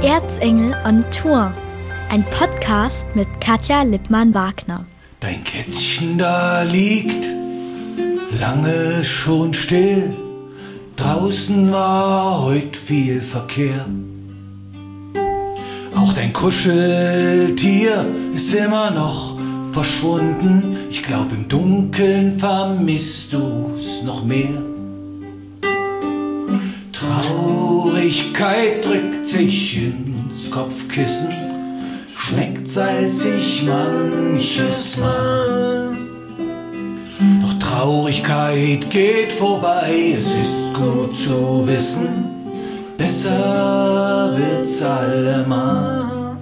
Erzengel on Tour, ein Podcast mit Katja Lippmann-Wagner. Dein Kätzchen da liegt lange schon still, draußen war heut viel Verkehr. Auch dein Kuscheltier ist immer noch verschwunden, ich glaub im Dunkeln vermisst du's noch mehr. Traurigkeit drückt sich ins Kopfkissen, schmeckt salzig manches Mal. Doch Traurigkeit geht vorbei, es ist gut zu wissen, besser wird's allemal.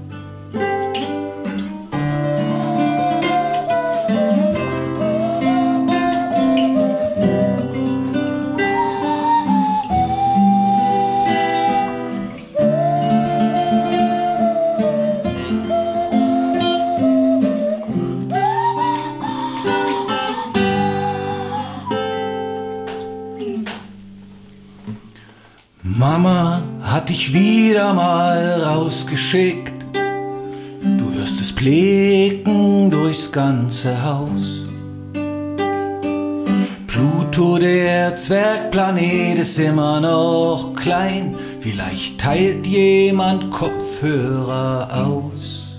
Mama hat dich wieder mal rausgeschickt. Du hörst es blicken durchs ganze Haus. Pluto, der Zwergplanet, ist immer noch klein. Vielleicht teilt jemand Kopfhörer aus.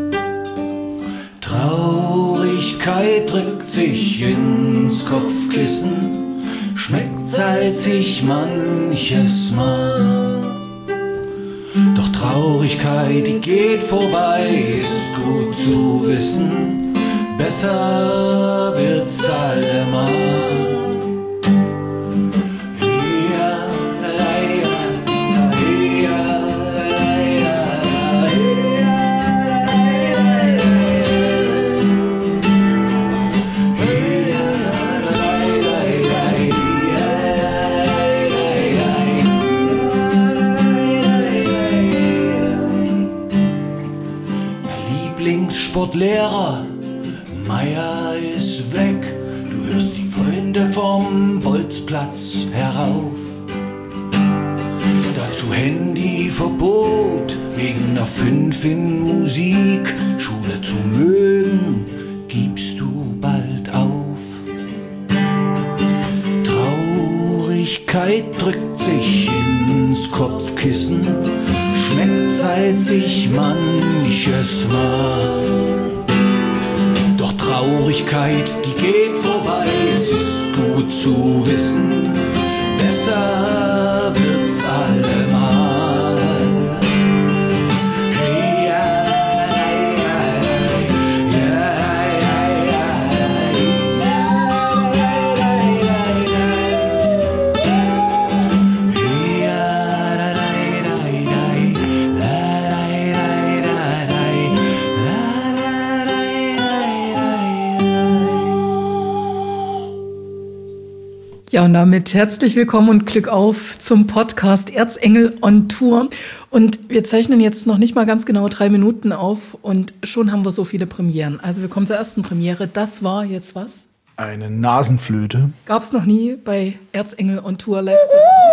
Traurigkeit drückt sich ins Kopfkissen, schmeckt salzig manches Mal. Doch Traurigkeit, die geht vorbei, ist gut zu wissen, besser wird's allemal. Sportlehrer Meier ist weg, du hörst die Freunde vom Bolzplatz herauf. Dazu Handyverbot wegen einer 5 in Musik, Schule zu mögen gibst du bald auf. Traurigkeit drückt sich ins Kopfkissen, schmeckt salzig manches Mal. Doch Traurigkeit, die geht vorbei, es ist gut zu wissen, besser wird's allemal. Hey, Ja, und damit herzlich willkommen und Glück auf zum Podcast Erzengel on Tour. Und wir zeichnen jetzt noch nicht mal ganz genau 3 Minuten auf und schon haben wir so viele Premieren. Also wir kommen zur ersten Premiere. Das war jetzt was? Eine Nasenflöte. Gab's noch nie bei Erzengel on Tour live.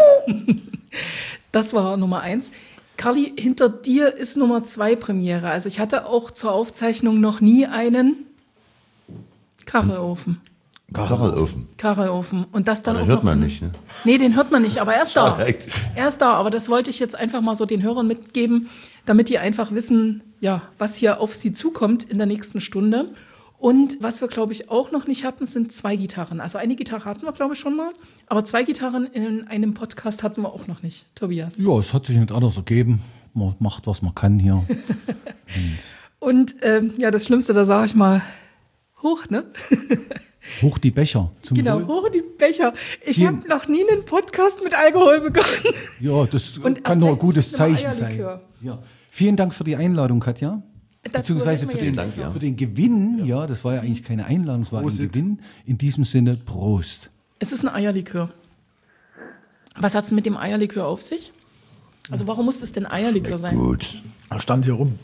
Das war Nummer 1. Carly, hinter dir ist Nummer 2 Premiere. Also ich hatte auch zur Aufzeichnung noch nie einen Kachelofen. Kachelofen. Und das dann den auch hört noch man nicht, ne? Nee, den hört man nicht, aber er ist da. Schade. Er ist da, aber das wollte ich jetzt einfach mal so den Hörern mitgeben, damit die einfach wissen, ja, was hier auf sie zukommt in der nächsten Stunde. Und was wir, glaube ich, auch noch nicht hatten, sind 2 Gitarren. Also eine Gitarre hatten wir, glaube ich, schon mal, aber 2 Gitarren in einem Podcast hatten wir auch noch nicht. Tobias. Ja, es hat sich nicht anders ergeben. Man macht, was man kann hier. Und ja, das Schlimmste, da sage ich mal, hoch, ne? Hoch die Becher. Zum Genau, Wohl. hoch die Becher. Ich habe noch nie einen Podcast mit Alkohol begonnen. Ja, das Und kann nur ein gutes erst recht mit Zeichen einem sein. Eierlikör. Ja. Vielen Dank für die Einladung, Katja. Beziehungsweise für den, Dank, ja. für den Gewinn. Ja, das war ja eigentlich keine Einladung, es war ein Gewinn. In diesem Sinne, Prost. Es ist ein Eierlikör. Was hat es mit dem Eierlikör auf sich? Also warum muss das denn Eierlikör sein? Gut. Er stand hier rum.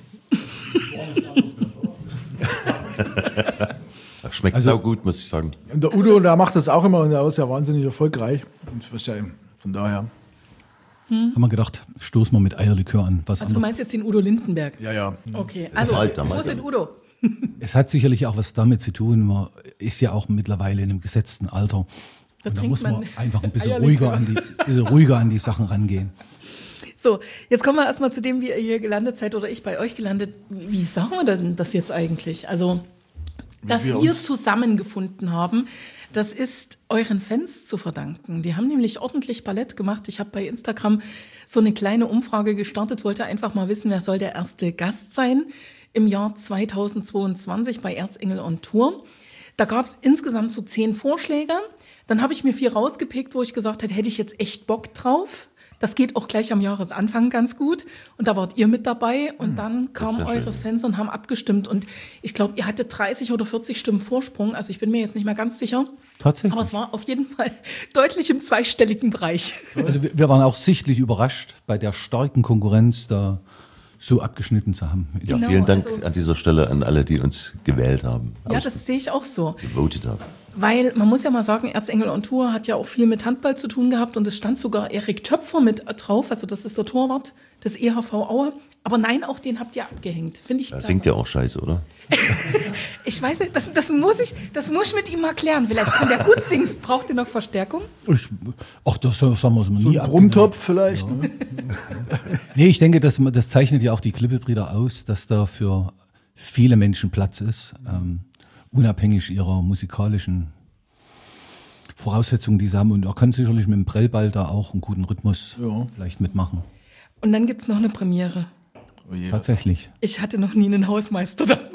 Das schmeckt sau gut, muss ich sagen. Und der Udo, der macht das auch immer und der ist ja wahnsinnig erfolgreich. Und von daher. haben wir gedacht, stoßen wir mit Eierlikör an. Was Also du meinst jetzt den Udo Lindenberg? Ja. Okay, also wo ist Udo? Es hat sicherlich auch was damit zu tun, man ist ja auch mittlerweile in einem gesetzten Alter. Und da muss man einfach ein bisschen ruhiger an die Sachen rangehen. So, jetzt kommen wir erstmal zu dem, wie ihr hier gelandet seid oder ich bei euch gelandet. Wie sagen wir denn das jetzt eigentlich? Also, dass wir zusammengefunden haben, das ist euren Fans zu verdanken. Die haben nämlich ordentlich Ballett gemacht. Ich habe bei Instagram so eine kleine Umfrage gestartet, wollte einfach mal wissen, wer soll der erste Gast sein im Jahr 2022 bei Erzengel on Tour. Da gab es insgesamt so 10 Vorschläge. Dann habe ich mir 4 rausgepickt, wo ich gesagt hätte, hätte ich jetzt echt Bock drauf. Das geht auch gleich am Jahresanfang ganz gut. Und da wart ihr mit dabei. Und dann kamen eure Fans und haben abgestimmt. Und ich glaube, ihr hattet 30 oder 40 Stimmen Vorsprung. Also ich bin mir jetzt nicht mehr ganz sicher. Tatsächlich. Aber es war auf jeden Fall deutlich im zweistelligen Bereich. Also wir waren auch sichtlich überrascht, bei der starken Konkurrenz da so abgeschnitten zu haben. Ja, vielen Dank an dieser Stelle an alle, die uns gewählt haben. Ja, das sehe ich auch so. Gevotet haben. Weil man muss ja mal sagen, Erzengel on Tour hat ja auch viel mit Handball zu tun gehabt und es stand sogar Erik Töpfer mit drauf, also das ist der Torwart des EHV Aue. Aber nein, auch den habt ihr abgehängt, finde ich. Er klasse. singt ja auch scheiße, oder? Ich weiß nicht, das muss ich mit ihm mal klären. Vielleicht kann der gut singen. Braucht ihr noch Verstärkung? Das sagen wir so nie. Ein Brummtopf vielleicht. Ne? Nee, ich denke, das zeichnet ja auch die Klippe-Brüder aus, dass da für viele Menschen Platz ist, unabhängig ihrer musikalischen Voraussetzungen, die sie haben. Und er kann sicherlich mit dem Prellball da auch einen guten Rhythmus vielleicht mitmachen. Und dann gibt's noch eine Premiere. Oh je. Tatsächlich. Ich hatte noch nie einen Hausmeister dabei.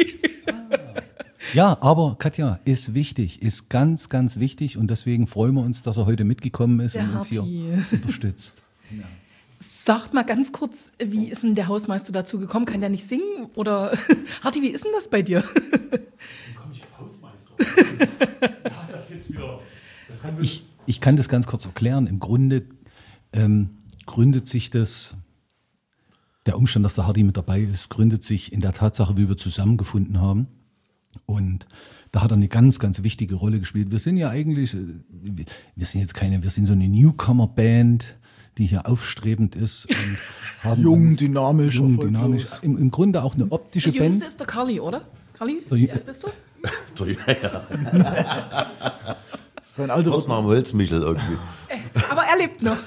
Ja, aber Katja, ist wichtig, ist ganz, ganz wichtig. Und deswegen freuen wir uns, dass er heute mitgekommen ist Der und uns hier Harti. unterstützt. Sagt mal ganz kurz, wie ist denn der Hausmeister dazu gekommen? Kann der nicht singen? Oder Harti, wie ist denn das bei dir? Wie komme ich auf Hausmeister? Ich kann das ganz kurz erklären. Im Grunde gründet sich der Umstand, dass der Harti mit dabei ist, gründet sich in der Tatsache, wie wir zusammengefunden haben. Und da hat er eine ganz, ganz wichtige Rolle gespielt. Wir sind ja eigentlich, wir sind so eine Newcomer-Band, die hier aufstrebend ist. Und haben Jung, dynamisch, dynamisch. Im Grunde auch eine optische Der Jüngste Band. ist der Carli, oder? Carli, wie alt bist du? Sein Alter Kurz nach dem Holzmichel irgendwie. Aber er lebt noch.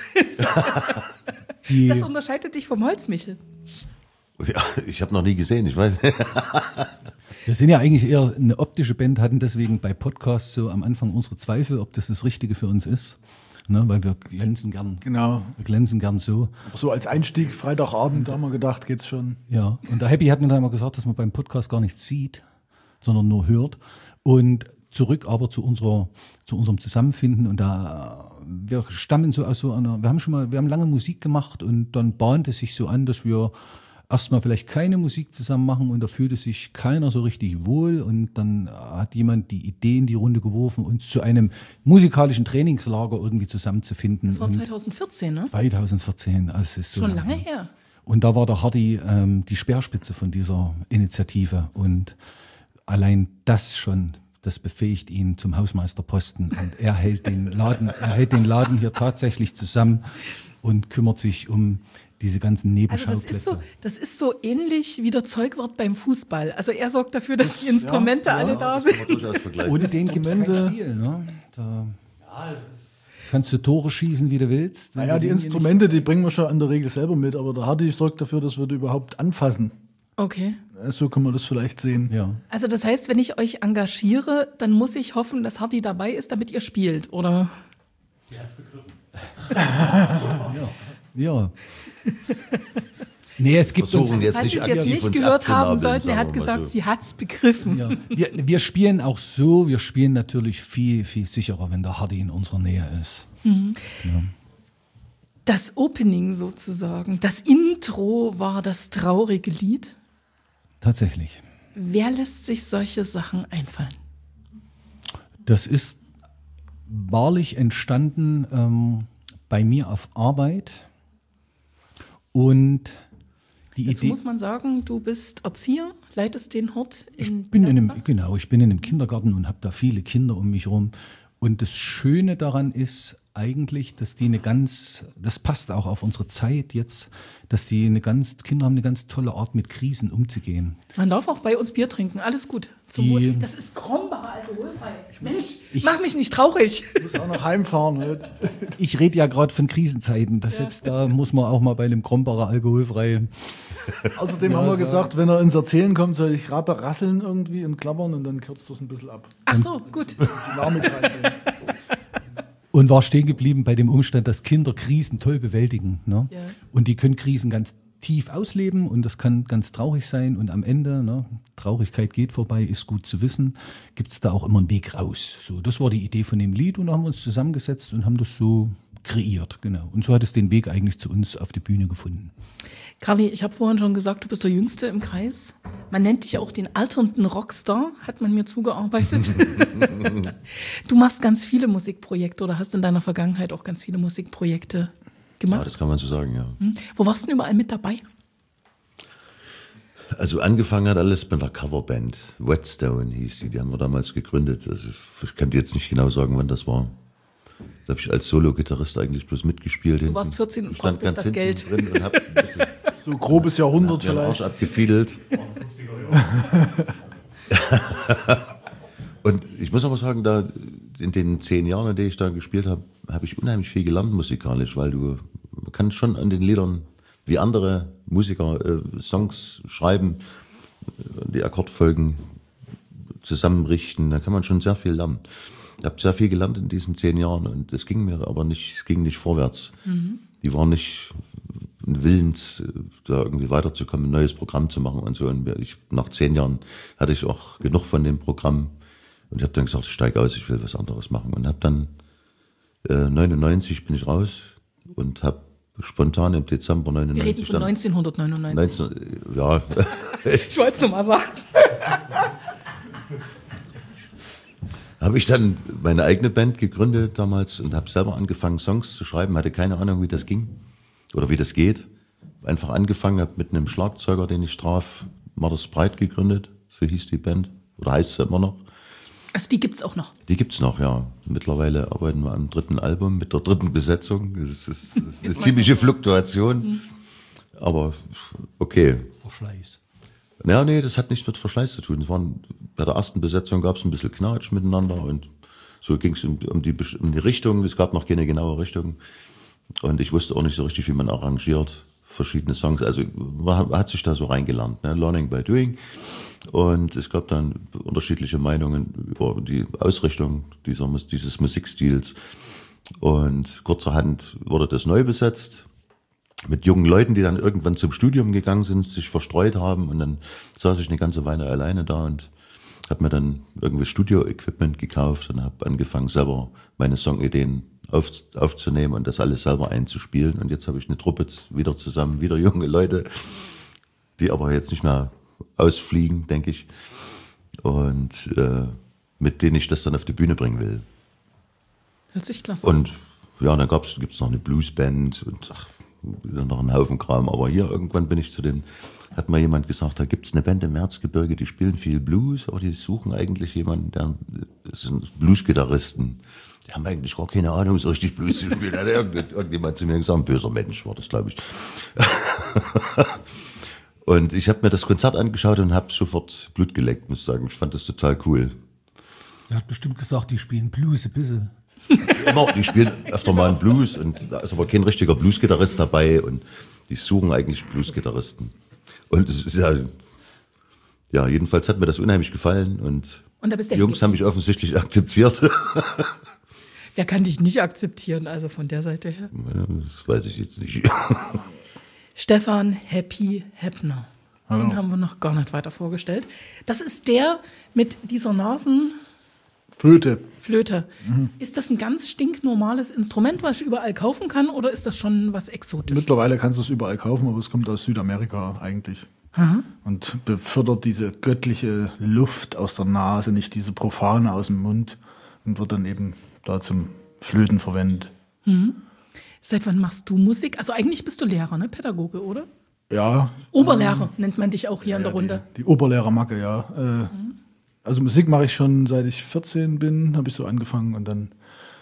Das unterscheidet dich vom Holzmichel. Ja, ich habe noch nie gesehen, ich weiß. Wir sind ja eigentlich eher eine optische Band, hatten deswegen bei Podcasts so am Anfang unsere Zweifel, ob das Richtige für uns ist. Ne, weil wir glänzen gern. Genau. Wir glänzen gern so. So als Einstieg, Freitagabend, da haben wir gedacht, geht's schon. Ja, und der Happy hat mir dann immer gesagt, dass man beim Podcast gar nichts sieht, sondern nur hört. Und zurück aber zu unserem Zusammenfinden. Und da, wir stammen so aus so einer, wir haben lange Musik gemacht und dann bahnte es sich so an, dass wir erstmal vielleicht keine Musik zusammen machen und da fühlte sich keiner so richtig wohl und dann hat jemand die Idee in die Runde geworfen, uns zu einem musikalischen Trainingslager irgendwie zusammenzufinden. Das war 2014, ne? 2014, also es ist so Schon lange her. Und da war der Harti die Speerspitze von dieser Initiative und allein das schon, das befähigt ihn zum Hausmeisterposten und er hält den Laden hier tatsächlich zusammen und kümmert sich um diese ganzen Nebenschauplätze. Also das ist so ähnlich wie der Zeugwart beim Fußball. Also er sorgt dafür, dass die Instrumente alle da sind. Ohne den gibt's kein Spiel. Ne? Da kannst du Tore schießen, wie du willst. Naja, die Instrumente, die bringen wir schon in der Regel selber mit, aber der Harti sorgt dafür, dass wir die überhaupt anfassen. Okay. So kann man das vielleicht sehen. Ja. Also das heißt, wenn ich euch engagiere, dann muss ich hoffen, dass Harti dabei ist, damit ihr spielt, oder? Sie hat's begriffen. Ja. Nee, es gibt Versuchen uns, jetzt Falls nicht Sie es jetzt aktiv nicht uns gehört haben abzunabeln, sollten, er hat sagen wir mal gesagt, so. sie hat's begriffen. ja. Wir spielen auch so, wir spielen natürlich viel, viel sicherer, wenn der Harti in unserer Nähe ist. Das Opening sozusagen, das Intro war das traurige Lied. Tatsächlich. Wer lässt sich solche Sachen einfallen? Das ist wahrlich entstanden bei mir auf Arbeit und die Dazu Idee. muss man sagen, du bist Erzieher, leitest den Hort Ich in bin in Bernsbach. einem Kindergarten und habe da viele Kinder um mich rum. Und das Schöne daran ist, eigentlich, dass die das passt auch auf unsere Zeit jetzt, dass Kinder haben eine ganz tolle Art, mit Krisen umzugehen. Man darf auch bei uns Bier trinken, alles gut. Zum Wohl. Das ist Krombacher alkoholfrei. Mensch, mach mich nicht traurig. Ich muss auch noch heimfahren. Ne? Ich rede ja gerade von Krisenzeiten, selbst da muss man auch mal bei einem Krombacher alkoholfreien. Außerdem haben wir gesagt, wenn er ins Erzählen kommt, soll ich rasseln irgendwie und klappern und dann kürzt das ein bisschen ab. Ach so, gut. Und war stehen geblieben bei dem Umstand, dass Kinder Krisen toll bewältigen. Ne? Ja. Und die können Krisen ganz tief ausleben und das kann ganz traurig sein. Und am Ende, ne, Traurigkeit geht vorbei, ist gut zu wissen, gibt es da auch immer einen Weg raus. So, das war die Idee von dem Lied und da haben wir uns zusammengesetzt und haben das so kreiert. Genau. Und so hat es den Weg eigentlich zu uns auf die Bühne gefunden. Carly, ich habe vorhin schon gesagt, du bist der Jüngste im Kreis. Man nennt dich auch den alternden Rockstar, hat man mir zugearbeitet. Du machst ganz viele Musikprojekte oder hast in deiner Vergangenheit auch ganz viele Musikprojekte gemacht. Ja, das kann man so sagen, ja. Wo warst du denn überall mit dabei? Also angefangen hat alles mit einer Coverband. Whetstone hieß die haben wir damals gegründet. Also ich kann dir jetzt nicht genau sagen, wann das war. Da habe ich als Solo-Gitarrist eigentlich bloß mitgespielt. Du warst 14 und brauchtest das Geld. Drin und hab ein bisschen so grobes Jahrhundert den Arsch vielleicht. abgefiedelt. Und ich muss aber sagen, da in den 10 Jahren, in denen ich da gespielt habe, habe ich unheimlich viel gelernt musikalisch, weil man kann schon an den Liedern, wie andere Musiker Songs schreiben, die Akkordfolgen zusammenrichten, da kann man schon sehr viel lernen. Ich habe sehr viel gelernt in diesen 10 Jahren und es ging mir aber nicht vorwärts. Die waren nicht willens, da irgendwie weiterzukommen, ein neues Programm zu machen und so. Und nach 10 Jahren hatte ich auch genug von dem Programm und ich habe dann gesagt, ich steige aus, ich will was anderes machen. Und habe dann 99 bin ich raus und habe spontan im Dezember 99. Wir reden von 1999. Ja. Ich wollte es nur mal sagen. Habe ich dann meine eigene Band gegründet damals und habe selber angefangen, Songs zu schreiben. Hatte keine Ahnung, wie das ging oder wie das geht. Einfach angefangen, habe mit einem Schlagzeuger, den ich traf, Martha Breit gegründet. So hieß die Band oder heißt sie immer noch. Also die gibt's auch noch? Die gibt's noch, ja. Mittlerweile arbeiten wir am 3. Album mit der 3. Besetzung. Das ist eine ziemliche Fluktuation. Aber okay. Verschleiß. Ja, nee, das hat nichts mit Verschleiß zu tun. Bei der ersten Besetzung gab es ein bisschen Knatsch miteinander und so ging es um die Richtung. Es gab noch keine genaue Richtung. Und ich wusste auch nicht so richtig, wie man arrangiert verschiedene Songs. Also man hat sich da so reingelernt, ne? Learning by doing. Und es gab dann unterschiedliche Meinungen über die Ausrichtung dieses Musikstils. Und kurzerhand wurde das neu besetzt. Mit jungen Leuten, die dann irgendwann zum Studium gegangen sind, sich verstreut haben und dann saß ich eine ganze Weile alleine da und habe mir dann irgendwie Studio-Equipment gekauft und habe angefangen, selber meine Songideen aufzunehmen und das alles selber einzuspielen. Und jetzt habe ich eine Truppe wieder zusammen, wieder junge Leute, die aber jetzt nicht mehr ausfliegen, denke ich, und mit denen ich das dann auf die Bühne bringen will. Hört sich klasse. Und ja, dann gibt's noch eine Bluesband und noch einen Haufen Kram, aber hier irgendwann bin ich hat mal jemand gesagt, da gibt's eine Band im Erzgebirge, die spielen viel Blues, aber die suchen eigentlich jemanden, das sind Bluesgitarristen. Die haben eigentlich gar keine Ahnung, so richtig Blues zu spielen. Hat irgendjemand zu mir gesagt, ein böser Mensch war das, glaube ich. Und ich habe mir das Konzert angeschaut und habe sofort Blut geleckt, muss ich sagen. Ich fand das total cool. Er hat bestimmt gesagt, die spielen Blues ein bisschen. Immer, die spielen öfter mal einen Blues und da ist aber kein richtiger Bluesgitarrist dabei und die suchen eigentlich Bluesgitarristen. Und es ist ja, jedenfalls hat mir das unheimlich gefallen und da bist die Jungs haben mich offensichtlich akzeptiert. Wer kann dich nicht akzeptieren, also von der Seite her? Das weiß ich jetzt nicht. Stefan Happy Heppner. Hallo. Den haben wir noch gar nicht weiter vorgestellt. Das ist der mit dieser Flöte. Ist das ein ganz stinknormales Instrument, was ich überall kaufen kann, oder ist das schon was Exotisches? Mittlerweile kannst du es überall kaufen, aber es kommt aus Südamerika eigentlich. Aha. Und befördert diese göttliche Luft aus der Nase, nicht diese profane aus dem Mund, und wird dann eben da zum Flöten verwendet. Seit wann machst du Musik? Also eigentlich bist du Lehrer, ne? Pädagoge, oder? Ja. Oberlehrer nennt man dich auch hier in der Runde. Die Oberlehrermacke, ja. Also Musik mache ich schon, seit ich 14 bin, habe ich so angefangen und dann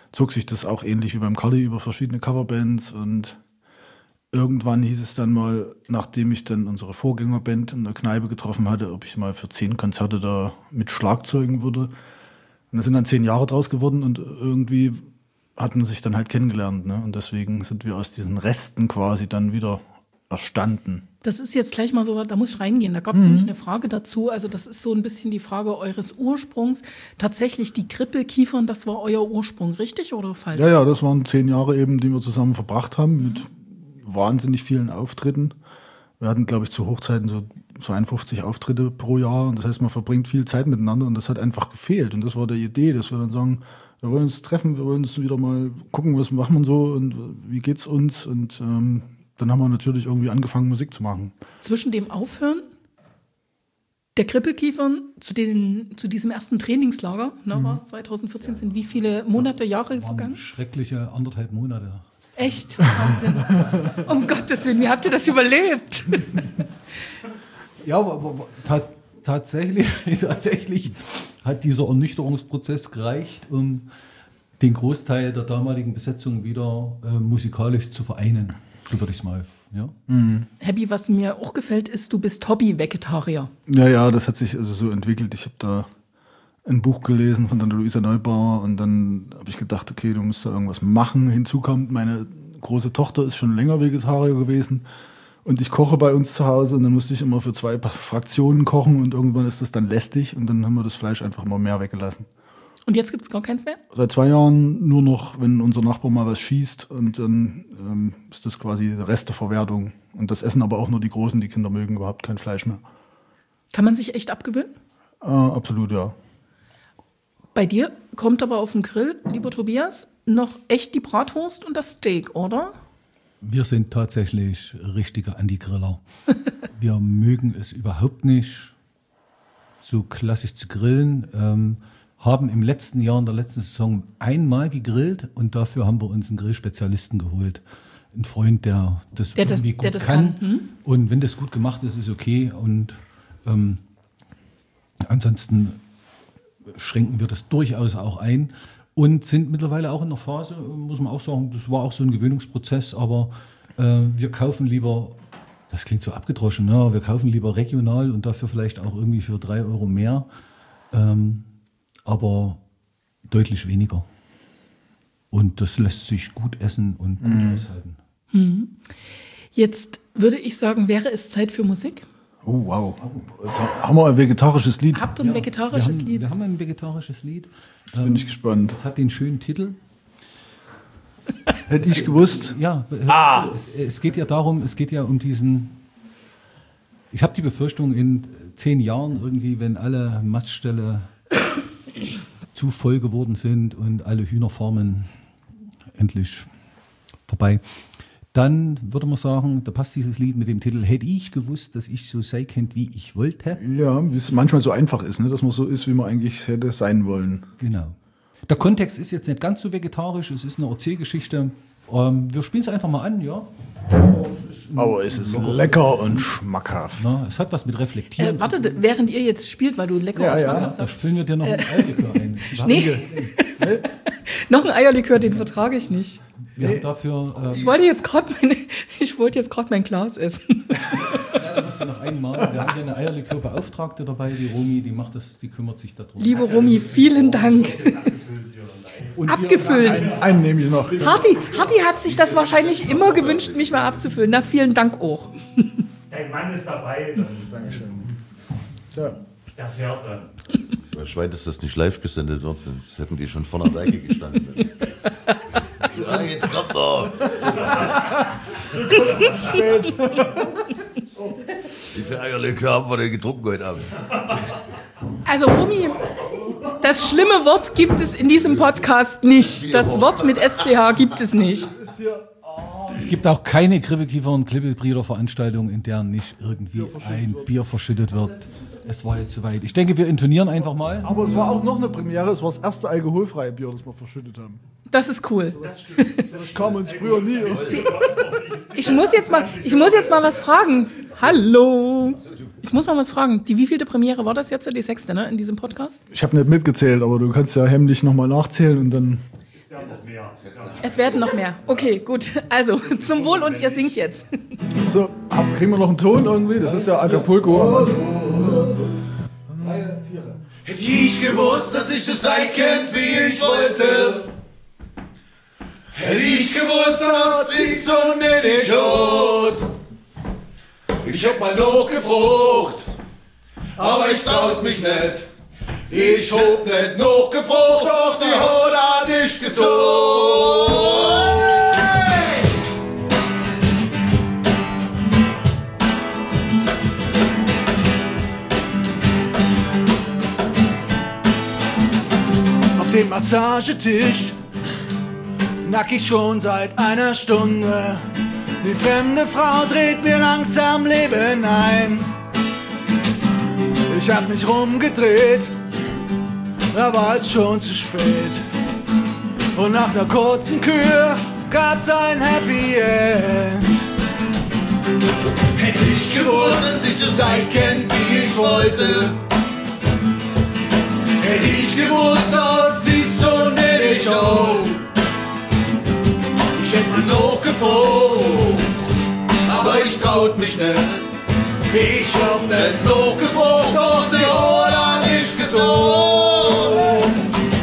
zog sich das auch ähnlich wie beim Carly über verschiedene Coverbands und irgendwann hieß es dann mal, nachdem ich dann unsere Vorgängerband in der Kneipe getroffen hatte, ob ich mal für 10 Konzerte da mit Schlagzeugen würde. Und das sind dann 10 Jahre draus geworden und irgendwie hat man sich dann halt kennengelernt. Ne? Und deswegen sind wir aus diesen Resten quasi dann wieder erstanden. Das ist jetzt gleich mal so, da muss ich reingehen. Da gab es nämlich eine Frage dazu. Also das ist so ein bisschen die Frage eures Ursprungs. Tatsächlich die Krippelkiefern, das war euer Ursprung, richtig oder falsch? Ja, das waren 10 Jahre eben, die wir zusammen verbracht haben mit wahnsinnig vielen Auftritten. Wir hatten, glaube ich, zu Hochzeiten so 52 Auftritte pro Jahr. Und das heißt, man verbringt viel Zeit miteinander und das hat einfach gefehlt. Und das war die Idee, dass wir dann sagen, wir wollen uns treffen, wir wollen uns wieder mal gucken, was machen wir so und wie geht's uns. Und dann haben wir natürlich irgendwie angefangen, Musik zu machen. Zwischen dem Aufhören der Krippelkiefern zu diesem ersten Trainingslager, war es 2014, sind wie viele Monate, Jahre vergangen? Schreckliche 1,5 Monate. Echt? Wahnsinn. Um Gottes Willen, wie habt ihr das überlebt? Ja, tatsächlich hat dieser Ernüchterungsprozess gereicht, um den Großteil der damaligen Besetzung wieder musikalisch zu vereinen. So würde ich es mal, ja. Happy, was mir auch gefällt, ist, du bist Hobby-Vegetarier. Ja, das hat sich also so entwickelt. Ich habe da ein Buch gelesen von der Luisa Neubauer und dann habe ich gedacht, okay, du musst da irgendwas machen. Hinzu kommt, meine große Tochter ist schon länger Vegetarier gewesen und ich koche bei uns zu Hause und dann musste ich immer für 2 Fraktionen kochen und irgendwann ist das dann lästig und dann haben wir das Fleisch einfach mal mehr weggelassen. Und jetzt gibt es gar keins mehr? Seit 2 Jahren nur noch, wenn unser Nachbar mal was schießt und dann ist das quasi Resteverwertung. Und das essen aber auch nur die Großen, die Kinder mögen überhaupt kein Fleisch mehr. Kann man sich echt abgewöhnen? Absolut, ja. Bei dir kommt aber auf den Grill, lieber Tobias, noch echt die Bratwurst und das Steak, oder? Wir sind tatsächlich richtige Anti-Griller. Wir mögen es überhaupt nicht, so klassisch zu grillen. Haben im letzten Jahr, in der letzten Saison, einmal gegrillt und dafür haben wir uns einen Grillspezialisten geholt. Ein Freund, der das irgendwie gut kann. Und wenn das gut gemacht ist, ist okay. Und ansonsten schränken wir das durchaus auch ein und sind mittlerweile auch in der Phase, muss man auch sagen, das war auch so ein Gewöhnungsprozess, aber wir kaufen lieber, das klingt so abgedroschen, ne? Wir kaufen lieber regional und dafür vielleicht auch irgendwie für 3 Euro mehr. Aber deutlich weniger. Und das lässt sich gut essen und gut aushalten. Jetzt würde ich sagen, wäre es Zeit für Musik? Oh, wow. Haben wir ein vegetarisches Lied? Habt ihr ein vegetarisches Lied? Wir haben ein vegetarisches Lied. Jetzt bin ich gespannt. Das hat den schönen Titel. Hätte ich gewusst. Ja, es geht ja um diesen... Ich habe die Befürchtung, in 10 Jahren irgendwie, wenn alle Mastställe zu voll geworden sind und alle Hühnerfarmen endlich vorbei, dann würde man sagen, da passt dieses Lied mit dem Titel "Hätte ich gewusst, dass ich so sei kennt, wie ich wollte". Ja, wie es manchmal so einfach ist, ne? Dass man so ist, wie man eigentlich hätte sein wollen. Genau. Der Kontext ist jetzt nicht ganz so vegetarisch, es ist eine Erzählgeschichte. Wir spielen es einfach mal an, ja. Aber es ist lecker und schmackhaft. Na, es hat was mit Reflektieren. Wartet, während ihr jetzt spielt, weil du lecker und schmackhaft Da sagst. füllen wir dir noch ein Eierlikör ein. Nee. Noch ein Eierlikör, den vertrage ich nicht. Wir haben dafür... Ich wollte jetzt gerade mein Glas essen. Ja, da musst du noch einmal. Wir haben hier eine Eierlikörbeauftragte dabei, die Romy, die kümmert sich darum. Liebe Romy, vielen Dank. Und Abgefüllt. Einen nehme ich noch. Harti hat sich das wahrscheinlich immer gewünscht, mich mal abzufüllen. Na, vielen Dank auch. Dein Mann ist dabei. Dankeschön. So. Der fährt dann. Schwein, dass das nicht live gesendet wird, sonst hätten die schon vor der Decke gestanden. Ja, jetzt kommt er. Wie viel Eierlikör haben wir denn getrunken heute Abend? Also, Romy, das schlimme Wort gibt es in diesem Podcast nicht. Das Wort mit SCH gibt es nicht. Es gibt auch keine Krippelkiefer- und Klippelbrieder-Veranstaltung, in der nicht irgendwie ein Bier verschüttet wird. Es war jetzt soweit. Ich denke, wir intonieren einfach mal. Aber es war auch noch eine Premiere. Es war das erste alkoholfreie Bier, das wir verschüttet haben. Das ist cool. Das kam uns früher nie. Ich muss jetzt mal was fragen. Hallo. Ich muss mal was fragen. Die wievielte Premiere war das jetzt? Die 6., ne, in diesem Podcast? Ich habe nicht mitgezählt, aber du kannst ja hemmlich nochmal nachzählen und dann... Es werden noch mehr. Okay, gut. Also, zum Wohl und ihr singt jetzt. So, kriegen wir noch einen Ton irgendwie? Das ist ja Acapulco. Hätte ich gewusst, dass ich das sein könnt, wie ich wollte. Hätte ich gewusst, dass ich so nicht Idiot. Ich hab mal noch gefragt, aber ich traut mich nicht. Ich hab nicht noch gefragt, doch sie hat auch nicht gesagt. Auf dem Massagetisch nack ich schon seit einer Stunde. Die fremde Frau dreht mir langsam Leben ein. Ich hab mich rumgedreht, da war es schon zu spät. Und nach einer kurzen Kür gab's ein Happy End. Hätte ich gewusst, dass ich so sein könnt, wie ich wollte. Hätte ich gewusst, dass ich so nicht schau. Ich hätte mich noch gefragt, aber ich traut mich nicht. Ich hab nicht noch gefragt, doch sie hat nicht gesagt.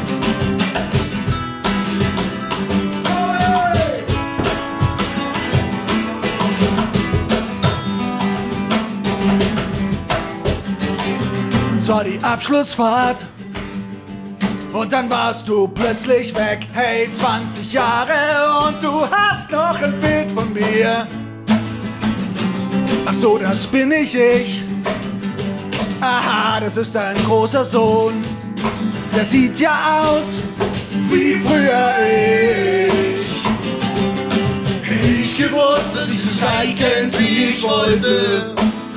Es war die Abschlussfahrt und dann warst du plötzlich weg. Hey, 20 Jahre und du hast noch ein Bild von mir. Ach so, das bin ich. Aha, das ist ein großer Sohn. Der sieht ja aus wie früher ich. Hätte ich gewusst, dass ich so sein könnt, wie ich wollte.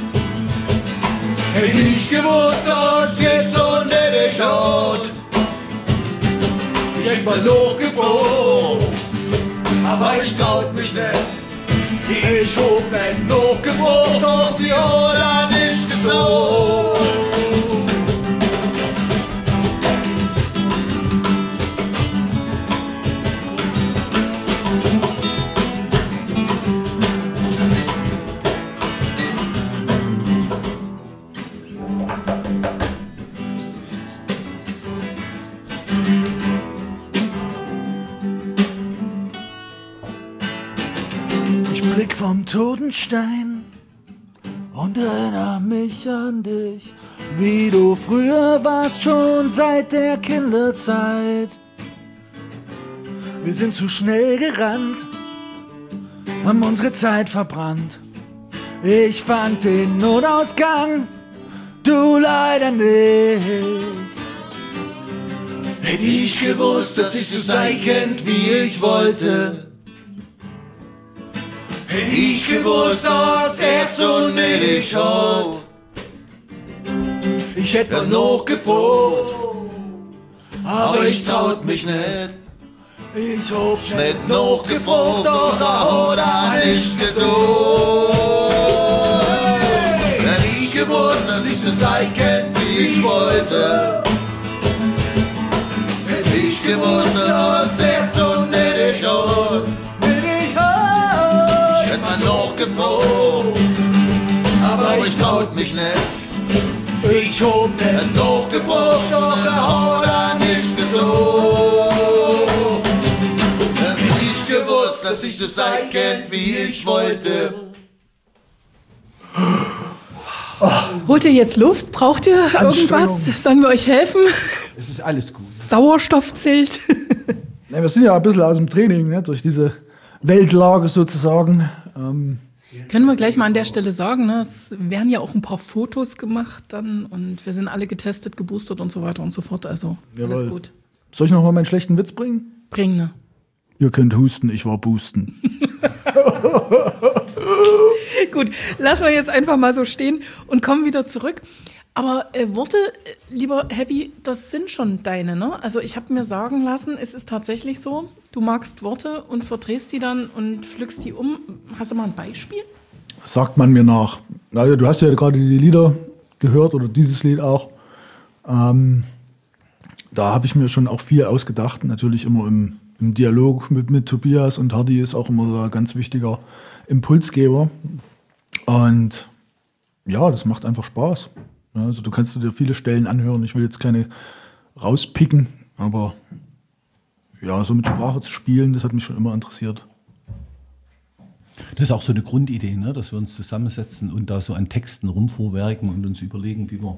Hätte ich gewusst, dass jetzt so nett schaut. Ich hätte mal noch gefragt, aber ich traut mich nicht. Ich hab nicht noch gefragt, doch sie hat nicht gesagt. Blick vom Totenstein und erinnere mich an dich, wie du früher warst, schon seit der Kinderzeit. Wir sind zu schnell gerannt, haben unsere Zeit verbrannt. Ich fand den Notausgang, du leider nicht. Hätte ich gewusst, dass ich so sein könnt, wie ich wollte. Hätte ich gewusst, dass er so nötig hat. Ich hätte noch gefragt, aber ich traut mich nicht. Ich hab nicht noch gefragt, doch er hat nicht gesagt. Hätte ich gewusst, dass ich so sein könnt, wie ich wollte. Hätte ich gewusst, dass er so nötig hat. Ich hätte mal noch gefragt, aber ich traut mich nicht. Ich hab nicht noch gefragt, doch er hat nicht gesagt. Hätte ich gewusst, dass ich so sein könnt, wie ich wollte. Holt ihr jetzt Luft? Braucht ihr irgendwas? Sollen wir euch helfen? Es ist alles gut. Sauerstoffzelt. Ja, wir sind ja ein bisschen aus dem Training, ne, durch diese Weltlage sozusagen. Können wir gleich mal an der Stelle sagen, ne? Es werden ja auch ein paar Fotos gemacht dann und wir sind alle getestet, geboostert und so weiter und so fort. Also Jawohl. alles gut. Soll ich noch mal meinen schlechten Witz bringen? Bring ne. Ihr könnt husten, ich war boosten. Gut, lassen wir jetzt einfach mal so stehen und kommen wieder zurück. Aber Worte, lieber Happy, das sind schon deine, ne? Also ich habe mir sagen lassen, es ist tatsächlich so, du magst Worte und verdrehst die dann und pflückst die um. Hast du mal ein Beispiel? Sagt man mir nach. Also, du hast ja gerade die Lieder gehört oder dieses Lied auch. Da habe ich mir schon auch viel ausgedacht, natürlich immer im im Dialog mit Tobias und Hardy ist auch immer ein ganz wichtiger Impulsgeber. Und ja, das macht einfach Spaß. Ja, also du kannst dir viele Stellen anhören. Ich will jetzt keine rauspicken, aber ja, so mit Sprache zu spielen, das hat mich schon immer interessiert. Das ist auch so eine Grundidee, ne? Dass wir uns zusammensetzen und da so an Texten rumvorwerken und uns überlegen, wie wir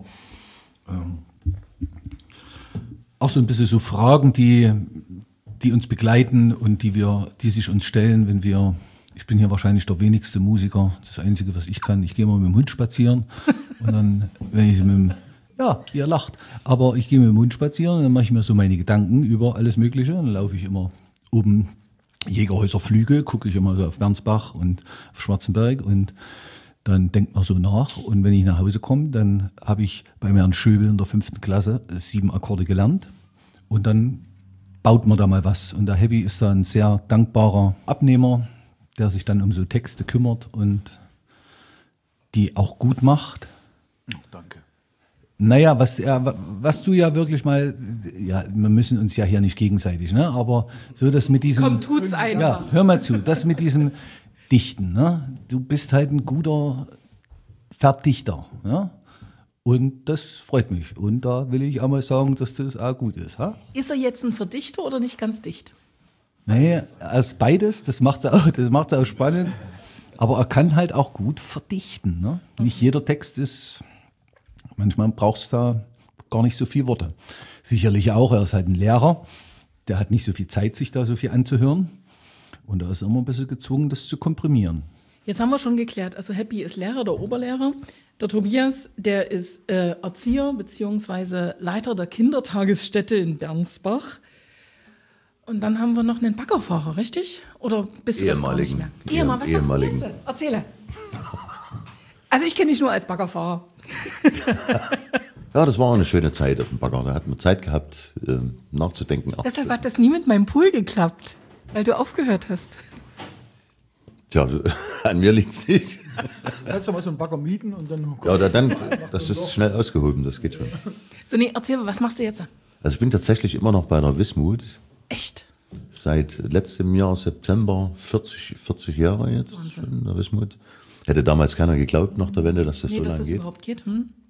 auch so ein bisschen so Fragen, die uns begleiten und die sich uns stellen, wenn wir, ich bin hier wahrscheinlich der wenigste Musiker, das Einzige, was ich kann, ich gehe mal mit dem Hund spazieren und dann, wenn ich ihr lacht, aber ich gehe mit dem Hund spazieren und dann mache ich mir so meine Gedanken über alles Mögliche, dann laufe ich immer oben Jägerhäuser Flüge, gucke ich immer so auf Bernsbach und auf Schwarzenberg und dann denkt man so nach und wenn ich nach Hause komme, dann habe ich bei Herrn Schöbel in der 5. Klasse 7 Akkorde gelernt und dann baut man da mal was und der Happy ist da ein sehr dankbarer Abnehmer, der sich dann um so Texte kümmert und die auch gut macht. Oh, danke. Naja, was du ja wirklich mal, ja, wir müssen uns ja hier nicht gegenseitig, ne? Aber so das mit diesem. Komm, tut's einfach. Ja, hör mal zu, das mit diesem Dichten, ne? Du bist halt ein guter Verdichter, ne? Und das freut mich. Und da will ich auch mal sagen, dass das auch gut ist, ha? Ist er jetzt ein Verdichter oder nicht ganz dicht? Nee, als beides, das macht's auch spannend. Aber er kann halt auch gut verdichten, ne? Nicht jeder Text ist. Manchmal brauchst du da gar nicht so viele Worte. Sicherlich auch, er ist halt ein Lehrer, der hat nicht so viel Zeit, sich da so viel anzuhören. Und da ist er immer ein bisschen gezwungen, das zu komprimieren. Jetzt haben wir schon geklärt, also Happy ist Lehrer, der Oberlehrer. Der Tobias, der ist Erzieher bzw. Leiter der Kindertagesstätte in Bernsbach. Und dann haben wir noch einen Baggerfahrer, richtig? Oder bist du das gar nicht mehr? Was machst du jetzt? Erzähle. Also ich kenne dich nur als Baggerfahrer. Ja, das war auch eine schöne Zeit auf dem Bagger. Da hat man Zeit gehabt, nachzudenken. Deshalb hat das nie mit meinem Pool geklappt, weil du aufgehört hast. Tja, an mir liegt's nicht. Kannst du mal so einen Bagger mieten und dann... Ja, oder dann, das ist schnell ausgehoben, das geht schon. So, nee, erzähl mal, was machst du jetzt? Also ich bin tatsächlich immer noch bei der Wismut. Echt? Seit letztem Jahr, September, 40 Jahre jetzt schon in der Wismut. Hätte damals keiner geglaubt nach der Wende, dass das so lange geht. Überhaupt geht.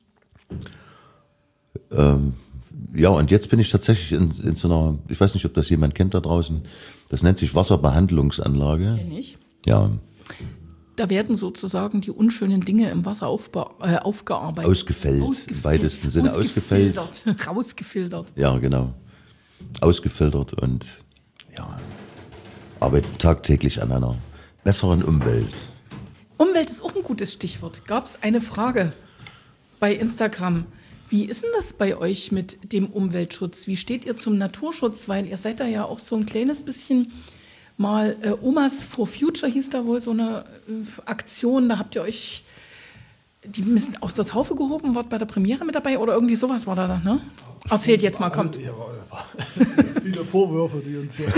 Ja, und jetzt bin ich tatsächlich in so einer, ich weiß nicht, ob das jemand kennt da draußen, das nennt sich Wasserbehandlungsanlage. Kenn ich. Ja. Da werden sozusagen die unschönen Dinge im Wasser aufgearbeitet. Ausgefällt, im weitesten Sinne ausgefällt. Rausgefiltert. Ja, genau. Ausgefiltert und ja, arbeiten tagtäglich an einer besseren Umwelt. Umwelt ist auch ein gutes Stichwort. Gab es eine Frage bei Instagram. Wie ist denn das bei euch mit dem Umweltschutz? Wie steht ihr zum Naturschutz? Weil ihr seid da ja auch so ein kleines bisschen mal Omas for Future hieß da wohl so eine Aktion. Da habt ihr euch die müssen aus der Taufe gehoben, wart bei der Premiere mit dabei oder irgendwie sowas war da, ne? Erzählt jetzt mal, kommt. Viele Vorwürfe, die uns hier...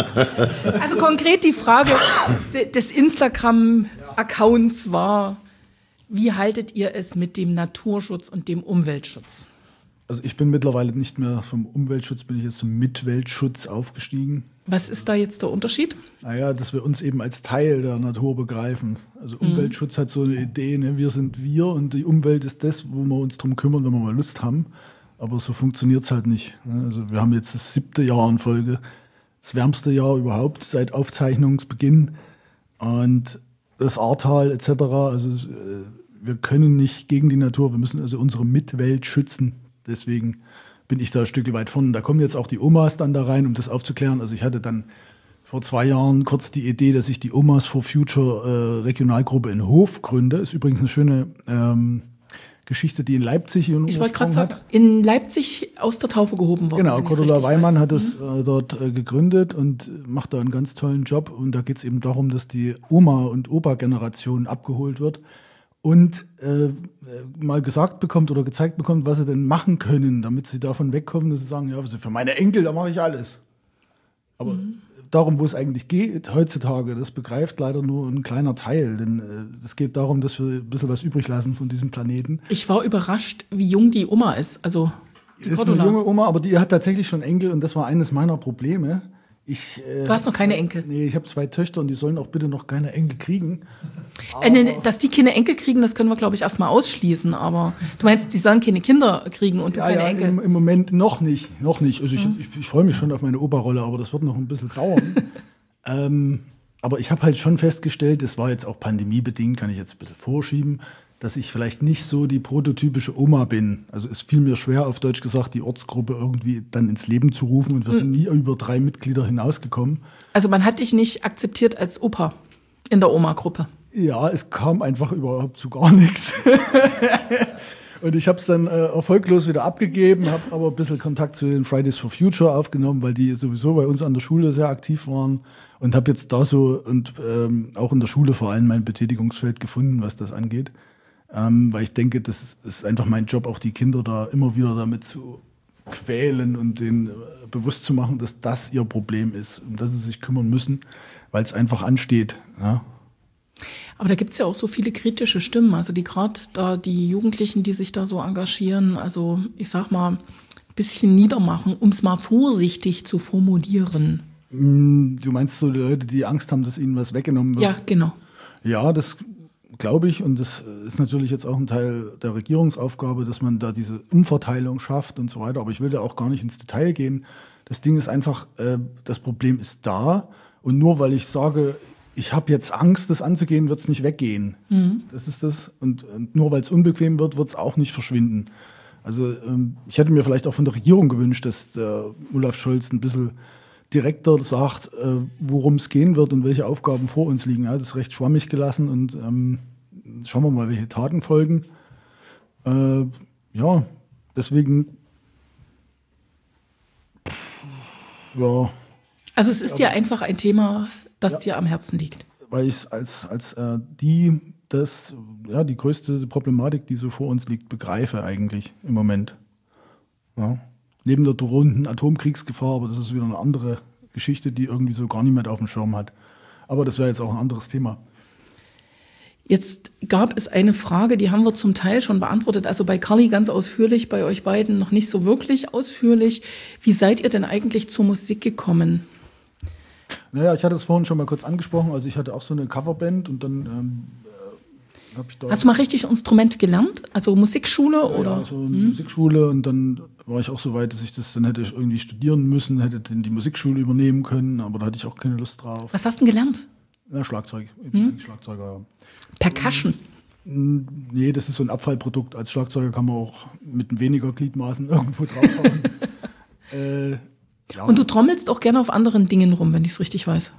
Also konkret die Frage des Instagram-Accounts war, wie haltet ihr es mit dem Naturschutz und dem Umweltschutz? Also ich bin mittlerweile nicht mehr vom Umweltschutz, bin ich jetzt zum Mitweltschutz aufgestiegen. Was ist da jetzt der Unterschied? Naja, dass wir uns eben als Teil der Natur begreifen. Also Umweltschutz hat so eine Idee, ne? Wir sind wir und die Umwelt ist das, wo wir uns drum kümmern, wenn wir mal Lust haben. Aber so funktioniert es halt nicht. Also wir haben jetzt das 7. Jahr in Folge, das wärmste Jahr überhaupt seit Aufzeichnungsbeginn und das Ahrtal etc. Also wir können nicht gegen die Natur, wir müssen also unsere Mitwelt schützen. Deswegen bin ich da ein Stück weit vorne. Da kommen jetzt auch die Omas dann da rein, um das aufzuklären. Also ich hatte dann vor 2 Jahren kurz die Idee, dass ich die Omas for Future Regionalgruppe in Hof gründe. Ist übrigens eine schöne Geschichte, die in Leipzig ich wollte gerade sagen, in Leipzig aus der Taufe gehoben worden. Genau, Cordula Weimann hat das dort gegründet und macht da einen ganz tollen Job. Und da geht es eben darum, dass die Oma- und Opa-Generation abgeholt wird und mal gesagt bekommt oder gezeigt bekommt, was sie denn machen können, damit sie davon wegkommen, dass sie sagen, ja, also für meine Enkel, da mache ich alles. Aber darum, wo es eigentlich geht heutzutage, das begreift leider nur ein kleiner Teil, denn es geht darum, dass wir ein bisschen was übrig lassen von diesem Planeten. Ich war überrascht, wie jung die Oma ist, also die ist Cordula. Eine junge Oma, aber die hat tatsächlich schon Enkel und das war eines meiner Probleme. Du hast noch keine Enkel? Nee, ich habe 2 Töchter und die sollen auch bitte noch keine Enkel kriegen. Dass die keine Enkel kriegen, das können wir, glaube ich, erstmal ausschließen. Aber du meinst, die sollen keine Kinder kriegen und du keine Enkel? Im Moment noch nicht. Also ich freue mich schon auf meine Opa-Rolle, aber das wird noch ein bisschen dauern. Aber ich habe halt schon festgestellt, das war jetzt auch pandemiebedingt, kann ich jetzt ein bisschen vorschieben, dass ich vielleicht nicht so die prototypische Oma bin. Also es fiel mir schwer, auf Deutsch gesagt, die Ortsgruppe irgendwie dann ins Leben zu rufen und wir sind nie über 3 Mitglieder hinausgekommen. Also man hat dich nicht akzeptiert als Opa in der Oma-Gruppe? Ja, es kam einfach überhaupt zu gar nichts. Und ich habe es dann erfolglos wieder abgegeben, habe aber ein bisschen Kontakt zu den Fridays for Future aufgenommen, weil die sowieso bei uns an der Schule sehr aktiv waren und habe jetzt da so und auch in der Schule vor allem mein Betätigungsfeld gefunden, was das angeht. Weil ich denke, das ist einfach mein Job, auch die Kinder da immer wieder damit zu quälen und denen bewusst zu machen, dass das ihr Problem ist, um das sie sich kümmern müssen, weil es einfach ansteht. Ja. Aber da gibt es ja auch so viele kritische Stimmen, also die gerade da die Jugendlichen, die sich da so engagieren, also ich sag mal, ein bisschen niedermachen, um es mal vorsichtig zu formulieren. Du meinst so die Leute, die Angst haben, dass ihnen was weggenommen wird? Ja, genau. Ja, das glaube ich, und das ist natürlich jetzt auch ein Teil der Regierungsaufgabe, dass man da diese Umverteilung schafft und so weiter, aber ich will da auch gar nicht ins Detail gehen. Das Ding ist einfach, das Problem ist da und nur weil ich sage, ich habe jetzt Angst, das anzugehen, wird es nicht weggehen. Das ist das. Und nur weil es unbequem wird, wird es auch nicht verschwinden. Also ich hätte mir vielleicht auch von der Regierung gewünscht, dass der Olaf Scholz ein bisschen direkter sagt, worum es gehen wird und welche Aufgaben vor uns liegen. Ja, das ist recht schwammig gelassen und schauen wir mal, welche Taten folgen. Ja, deswegen ja. Also es ist dir einfach ein Thema, das dir am Herzen liegt. Weil ich als die größte Problematik, die so vor uns liegt, begreife eigentlich im Moment. Ja. Neben der drohenden Atomkriegsgefahr, aber das ist wieder eine andere Geschichte, die irgendwie so gar niemand auf dem Schirm hat. Aber das wäre jetzt auch ein anderes Thema. Jetzt gab es eine Frage, die haben wir zum Teil schon beantwortet, also bei Carly ganz ausführlich, bei euch beiden noch nicht so wirklich ausführlich. Wie seid ihr denn eigentlich zur Musik gekommen? Naja, ich hatte es vorhin schon mal kurz angesprochen, also ich hatte auch so eine Coverband und dann habe ich da... Hast du mal richtig Instrument gelernt? Also Musikschule oder? Ja, so Musikschule und dann war ich auch so weit, dass ich das dann hätte irgendwie studieren müssen, hätte dann die Musikschule übernehmen können, aber da hatte ich auch keine Lust drauf. Was hast du denn gelernt? Ja, Schlagzeug. Ich bin eigentlich Schlagzeuger, ja. Percussion? Nee, das ist so ein Abfallprodukt. Als Schlagzeuger kann man auch mit weniger Gliedmaßen irgendwo draufhauen. Ja. Und du trommelst auch gerne auf anderen Dingen rum, wenn ich es richtig weiß.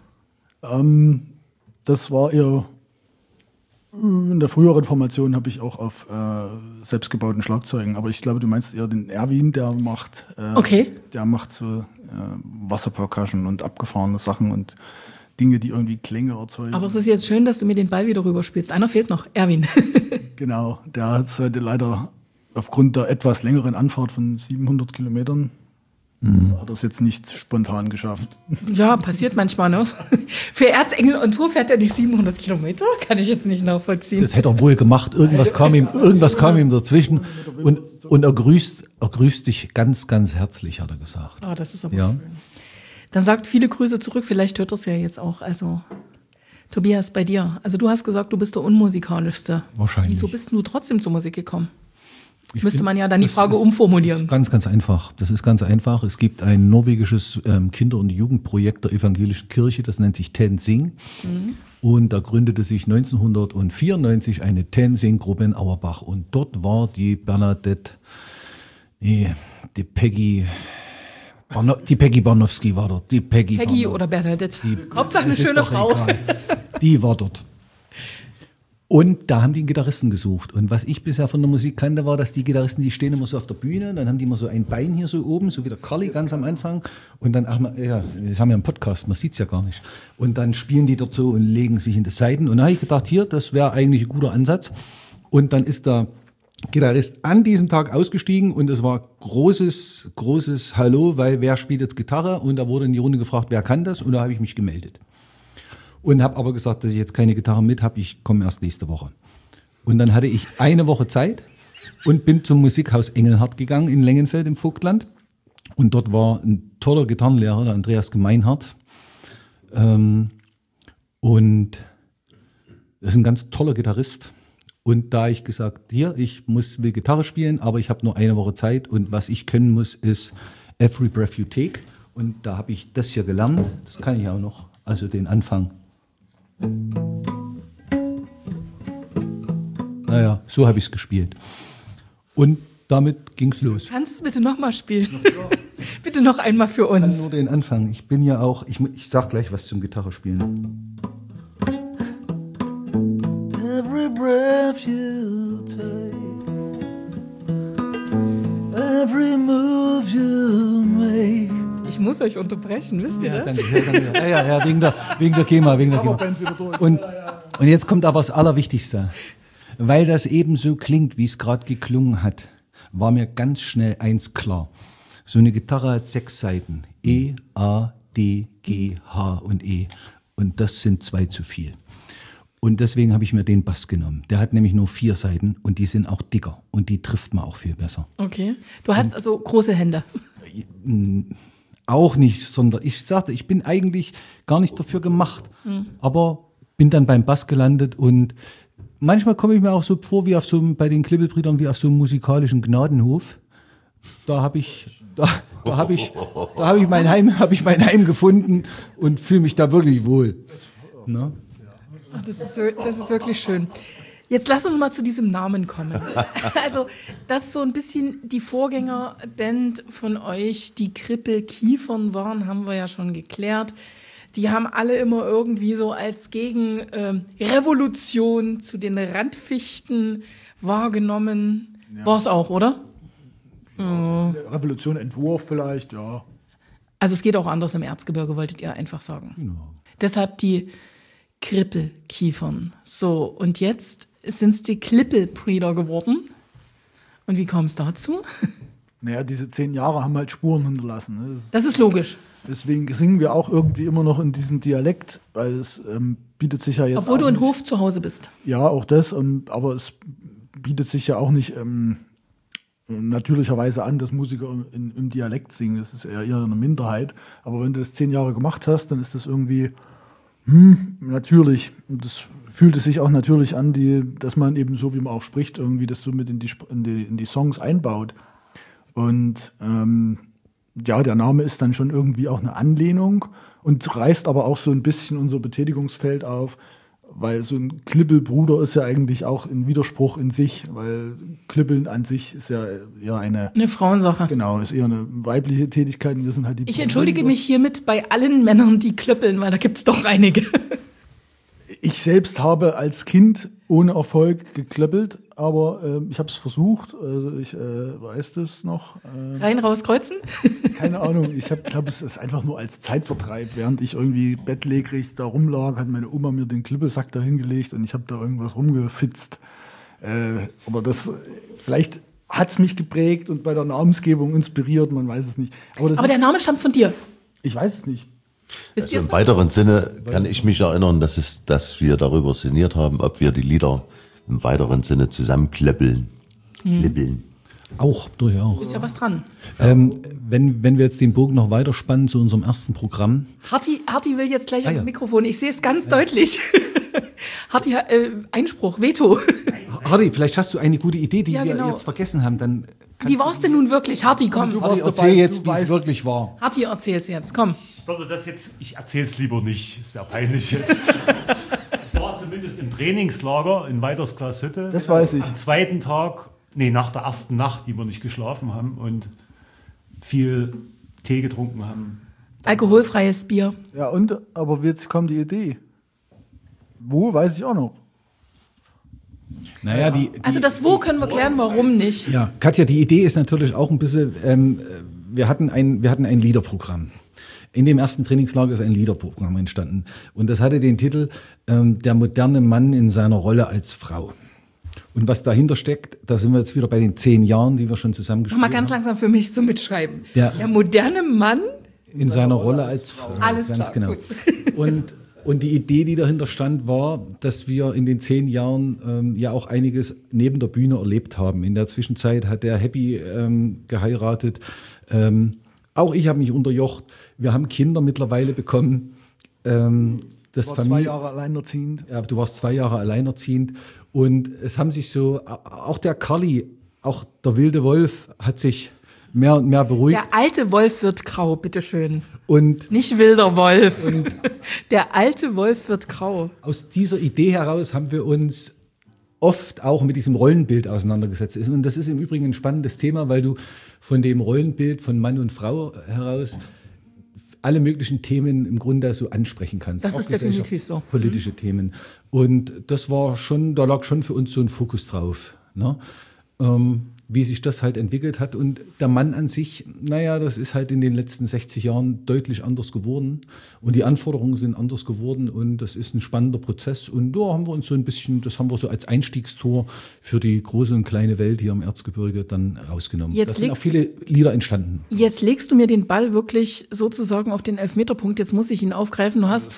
Das war eher in der früheren Formation habe ich auch auf selbstgebauten Schlagzeugen. Aber ich glaube, du meinst eher den Erwin, der macht so Wasserpercussion und abgefahrene Sachen und Dinge, die irgendwie Klänge erzeugen. Aber es ist jetzt schön, dass du mir den Ball wieder rüberspielst. Einer fehlt noch, Erwin. Genau, der hat es heute leider aufgrund der etwas längeren Anfahrt von 700 Kilometern hat er es jetzt nicht spontan geschafft. Ja, passiert manchmal, ne? Für Erzengel und Tour fährt er nicht 700 Kilometer? Kann ich jetzt nicht nachvollziehen. Das hätte er wohl gemacht. Irgendwas kam ihm dazwischen. Und er grüßt dich ganz, ganz herzlich, hat er gesagt. Oh, das ist aber schön. Dann sagt viele Grüße zurück. Vielleicht hört er es ja jetzt auch. Also, Tobias, bei dir. Also du hast gesagt, du bist der Unmusikalischste. Wahrscheinlich. Wieso bist du trotzdem zur Musik gekommen? Müsste man ja dann die Frage umformulieren. Ganz, ganz einfach. Das ist ganz einfach. Es gibt ein norwegisches Kinder- und Jugendprojekt der evangelischen Kirche, das nennt sich TenSing. Und da gründete sich 1994 eine TenSing-Gruppe in Auerbach. Und dort war die Peggy Barnowski war dort. Peggy oder Bernadette. Hauptsache eine schöne Frau. Egal. Die war dort. Und da haben die einen Gitarristen gesucht. Und was ich bisher von der Musik kannte, war, dass die Gitarristen, die stehen immer so auf der Bühne, dann haben die immer so ein Bein hier so oben, so wie der Carly ganz am Anfang. Und dann, wir haben ja einen Podcast, man sieht's ja gar nicht. Und dann spielen die dort so und legen sich in die Seiten. Und da habe ich gedacht, hier, das wäre eigentlich ein guter Ansatz. Und dann ist der Gitarrist an diesem Tag ausgestiegen und es war großes Hallo, weil wer spielt jetzt Gitarre? Und da wurde in die Runde gefragt, wer kann das? Und da habe ich mich gemeldet. Und habe aber gesagt, dass ich jetzt keine Gitarre mit habe, ich komme erst nächste Woche. Und dann hatte ich eine Woche Zeit und bin zum Musikhaus Engelhardt gegangen in Lengenfeld im Vogtland. Und dort war ein toller Gitarrenlehrer, der Andreas Gemeinhardt. Und das ist ein ganz toller Gitarrist. Und da ich gesagt, ich will Gitarre spielen, aber ich habe nur eine Woche Zeit und was ich können muss, ist Every Breath You Take. Und da habe ich das hier gelernt, das kann ich auch noch, also den Anfang. Naja, so habe ich es gespielt. Und damit ging's los. Kannst du es bitte nochmal spielen? Bitte noch einmal für uns. Ich kann nur den Anfang. Ich bin ja auch, ich sag gleich was zum Gitarrespielen. Every breath you take, every move you make. Ich muss euch unterbrechen, wisst ihr das? Danke. Ja, wegen der GEMA, Und jetzt kommt aber das Allerwichtigste. Weil das eben so klingt, wie es gerade geklungen hat, war mir ganz schnell eins klar. So eine Gitarre hat 6 Saiten. E, A, D, G, H und E. Und das sind 2 zu viel. Und deswegen habe ich mir den Bass genommen. Der hat nämlich nur 4 Saiten und die sind auch dicker. Und die trifft man auch viel besser. Okay. Du hast also große Hände. Auch nicht, sondern ich sagte, ich bin eigentlich gar nicht dafür gemacht. Aber bin dann beim Bass gelandet und manchmal komme ich mir auch so vor wie bei den Klippelbrüdern wie auf so einem musikalischen Gnadenhof. Da habe ich mein Heim gefunden und fühle mich da wirklich wohl. Ne? Ach, das ist wirklich schön. Jetzt lass uns mal zu diesem Namen kommen. Also, dass so ein bisschen die Vorgängerband von euch, die Krippelkiefern waren, haben wir ja schon geklärt. Die haben alle immer irgendwie so als Gegenrevolution zu den Randfichten wahrgenommen. Ja. War es auch, oder? Revolution, Entwurf vielleicht, ja. Also es geht auch anders im Erzgebirge, wolltet ihr einfach sagen. Genau. Deshalb die Krippelkiefern. So, und jetzt sind es die Klippelbrüder geworden. Und wie kam es dazu? Naja, diese 10 Jahre haben halt Spuren hinterlassen. Ne? Das ist logisch. Deswegen singen wir auch irgendwie immer noch in diesem Dialekt, weil es bietet sich ja jetzt. Obwohl du in Hof zu Hause bist. Ja, auch das. Aber es bietet sich ja auch nicht natürlicherweise an, dass Musiker im Dialekt singen. Das ist eher eine Minderheit. Aber wenn du das 10 Jahre gemacht hast, dann ist das irgendwie natürlich. Und das fühlt es sich auch natürlich an, dass man eben so, wie man auch spricht, irgendwie das so mit in die Songs einbaut. Und der Name ist dann schon irgendwie auch eine Anlehnung und reißt aber auch so ein bisschen unser Betätigungsfeld auf, weil so ein Klippelbruder ist ja eigentlich auch ein Widerspruch in sich, weil Klippeln an sich ist ja eher eine Frauensache. Genau, ist eher eine weibliche Tätigkeit und wir sind halt die. Ich entschuldige mich hiermit bei allen Männern, die klöppeln, weil da gibt es doch einige. Ich selbst habe als Kind ohne Erfolg geklöppelt, aber ich habe es versucht, also ich weiß das noch. Rein, raus, kreuzen? Keine Ahnung, ich glaube, es ist einfach nur als Zeitvertreib, während ich irgendwie bettlägerig da rumlag, hat meine Oma mir den Klippelsack da hingelegt und ich habe da irgendwas rumgefitzt. Aber vielleicht hat es mich geprägt und bei der Namensgebung inspiriert, man weiß es nicht. Aber der Name stammt von dir? Ich weiß es nicht. Also im weiteren Sinne kann ich mich erinnern, dass wir darüber sinniert haben, ob wir die Lieder im weiteren Sinne zusammenklippeln. Klippeln. Auch, durchaus. Ist ja was dran. Wenn wir jetzt den Bogen noch weiterspannen zu unserem ersten Programm. Harti will jetzt gleich ans Mikrofon. Ich sehe es ganz deutlich. Harti, Einspruch, Veto. Harti, vielleicht hast du eine gute Idee, die wir jetzt vergessen haben. Dann wie war es denn nun wirklich? Harti, komm. Harti, erzähl jetzt, wie es wirklich war. Harti, erzähl's jetzt, komm. Ich erzähl's lieber nicht. Es wäre peinlich jetzt. Es war zumindest im Trainingslager in Weitersglashütte. Das weiß ich. Am zweiten Tag, nach der ersten Nacht, die wir nicht geschlafen haben und viel Tee getrunken haben. Alkoholfreies Bier. Ja, aber jetzt kommt die Idee. Wo, weiß ich auch noch. Naja, also das Wo können wir klären, warum nicht. Ja, Katja, die Idee ist natürlich auch ein bisschen, wir hatten ein Liederprogramm. In dem ersten Trainingslager ist ein Liederprogramm entstanden. Und das hatte den Titel Der moderne Mann in seiner Rolle als Frau. Und was dahinter steckt, da sind wir jetzt wieder bei den 10 Jahren, die wir schon zusammengespielt haben. Mach mal ganz langsam für mich zum Mitschreiben. Der moderne Mann in seiner Rolle als Frau. Alles ganz klar, genau. Gut. Und die Idee, die dahinter stand, war, dass wir in den 10 Jahren ja auch einiges neben der Bühne erlebt haben. In der Zwischenzeit hat der Happy geheiratet. Auch ich habe mich unterjocht. Wir haben Kinder mittlerweile bekommen. Ich war 2 Jahre alleinerziehend. Ja, du warst 2 Jahre alleinerziehend und es haben sich so, auch der Karli, auch der wilde Wolf hat sich mehr und mehr beruhigt. Der alte Wolf wird grau, bitteschön. Und nicht wilder Wolf. Der alte Wolf wird grau. Aus dieser Idee heraus haben wir uns oft auch mit diesem Rollenbild auseinandergesetzt. Und das ist im Übrigen ein spannendes Thema, weil du von dem Rollenbild von Mann und Frau heraus alle möglichen Themen im Grunde so ansprechen kannst. Das ist definitiv so. Politische Themen. Und das war schon, da lag schon für uns so ein Fokus drauf, ne? Wie sich das halt entwickelt hat. Und der Mann an sich, naja, das ist halt in den letzten 60 Jahren deutlich anders geworden. Und die Anforderungen sind anders geworden. Und das ist ein spannender Prozess. Und da haben wir uns so ein bisschen, das haben wir so als Einstiegstor für die große und kleine Welt hier im Erzgebirge dann rausgenommen. Da sind auch viele Lieder entstanden. Jetzt legst du mir den Ball wirklich sozusagen auf den Elfmeterpunkt. Jetzt muss ich ihn aufgreifen. Du hast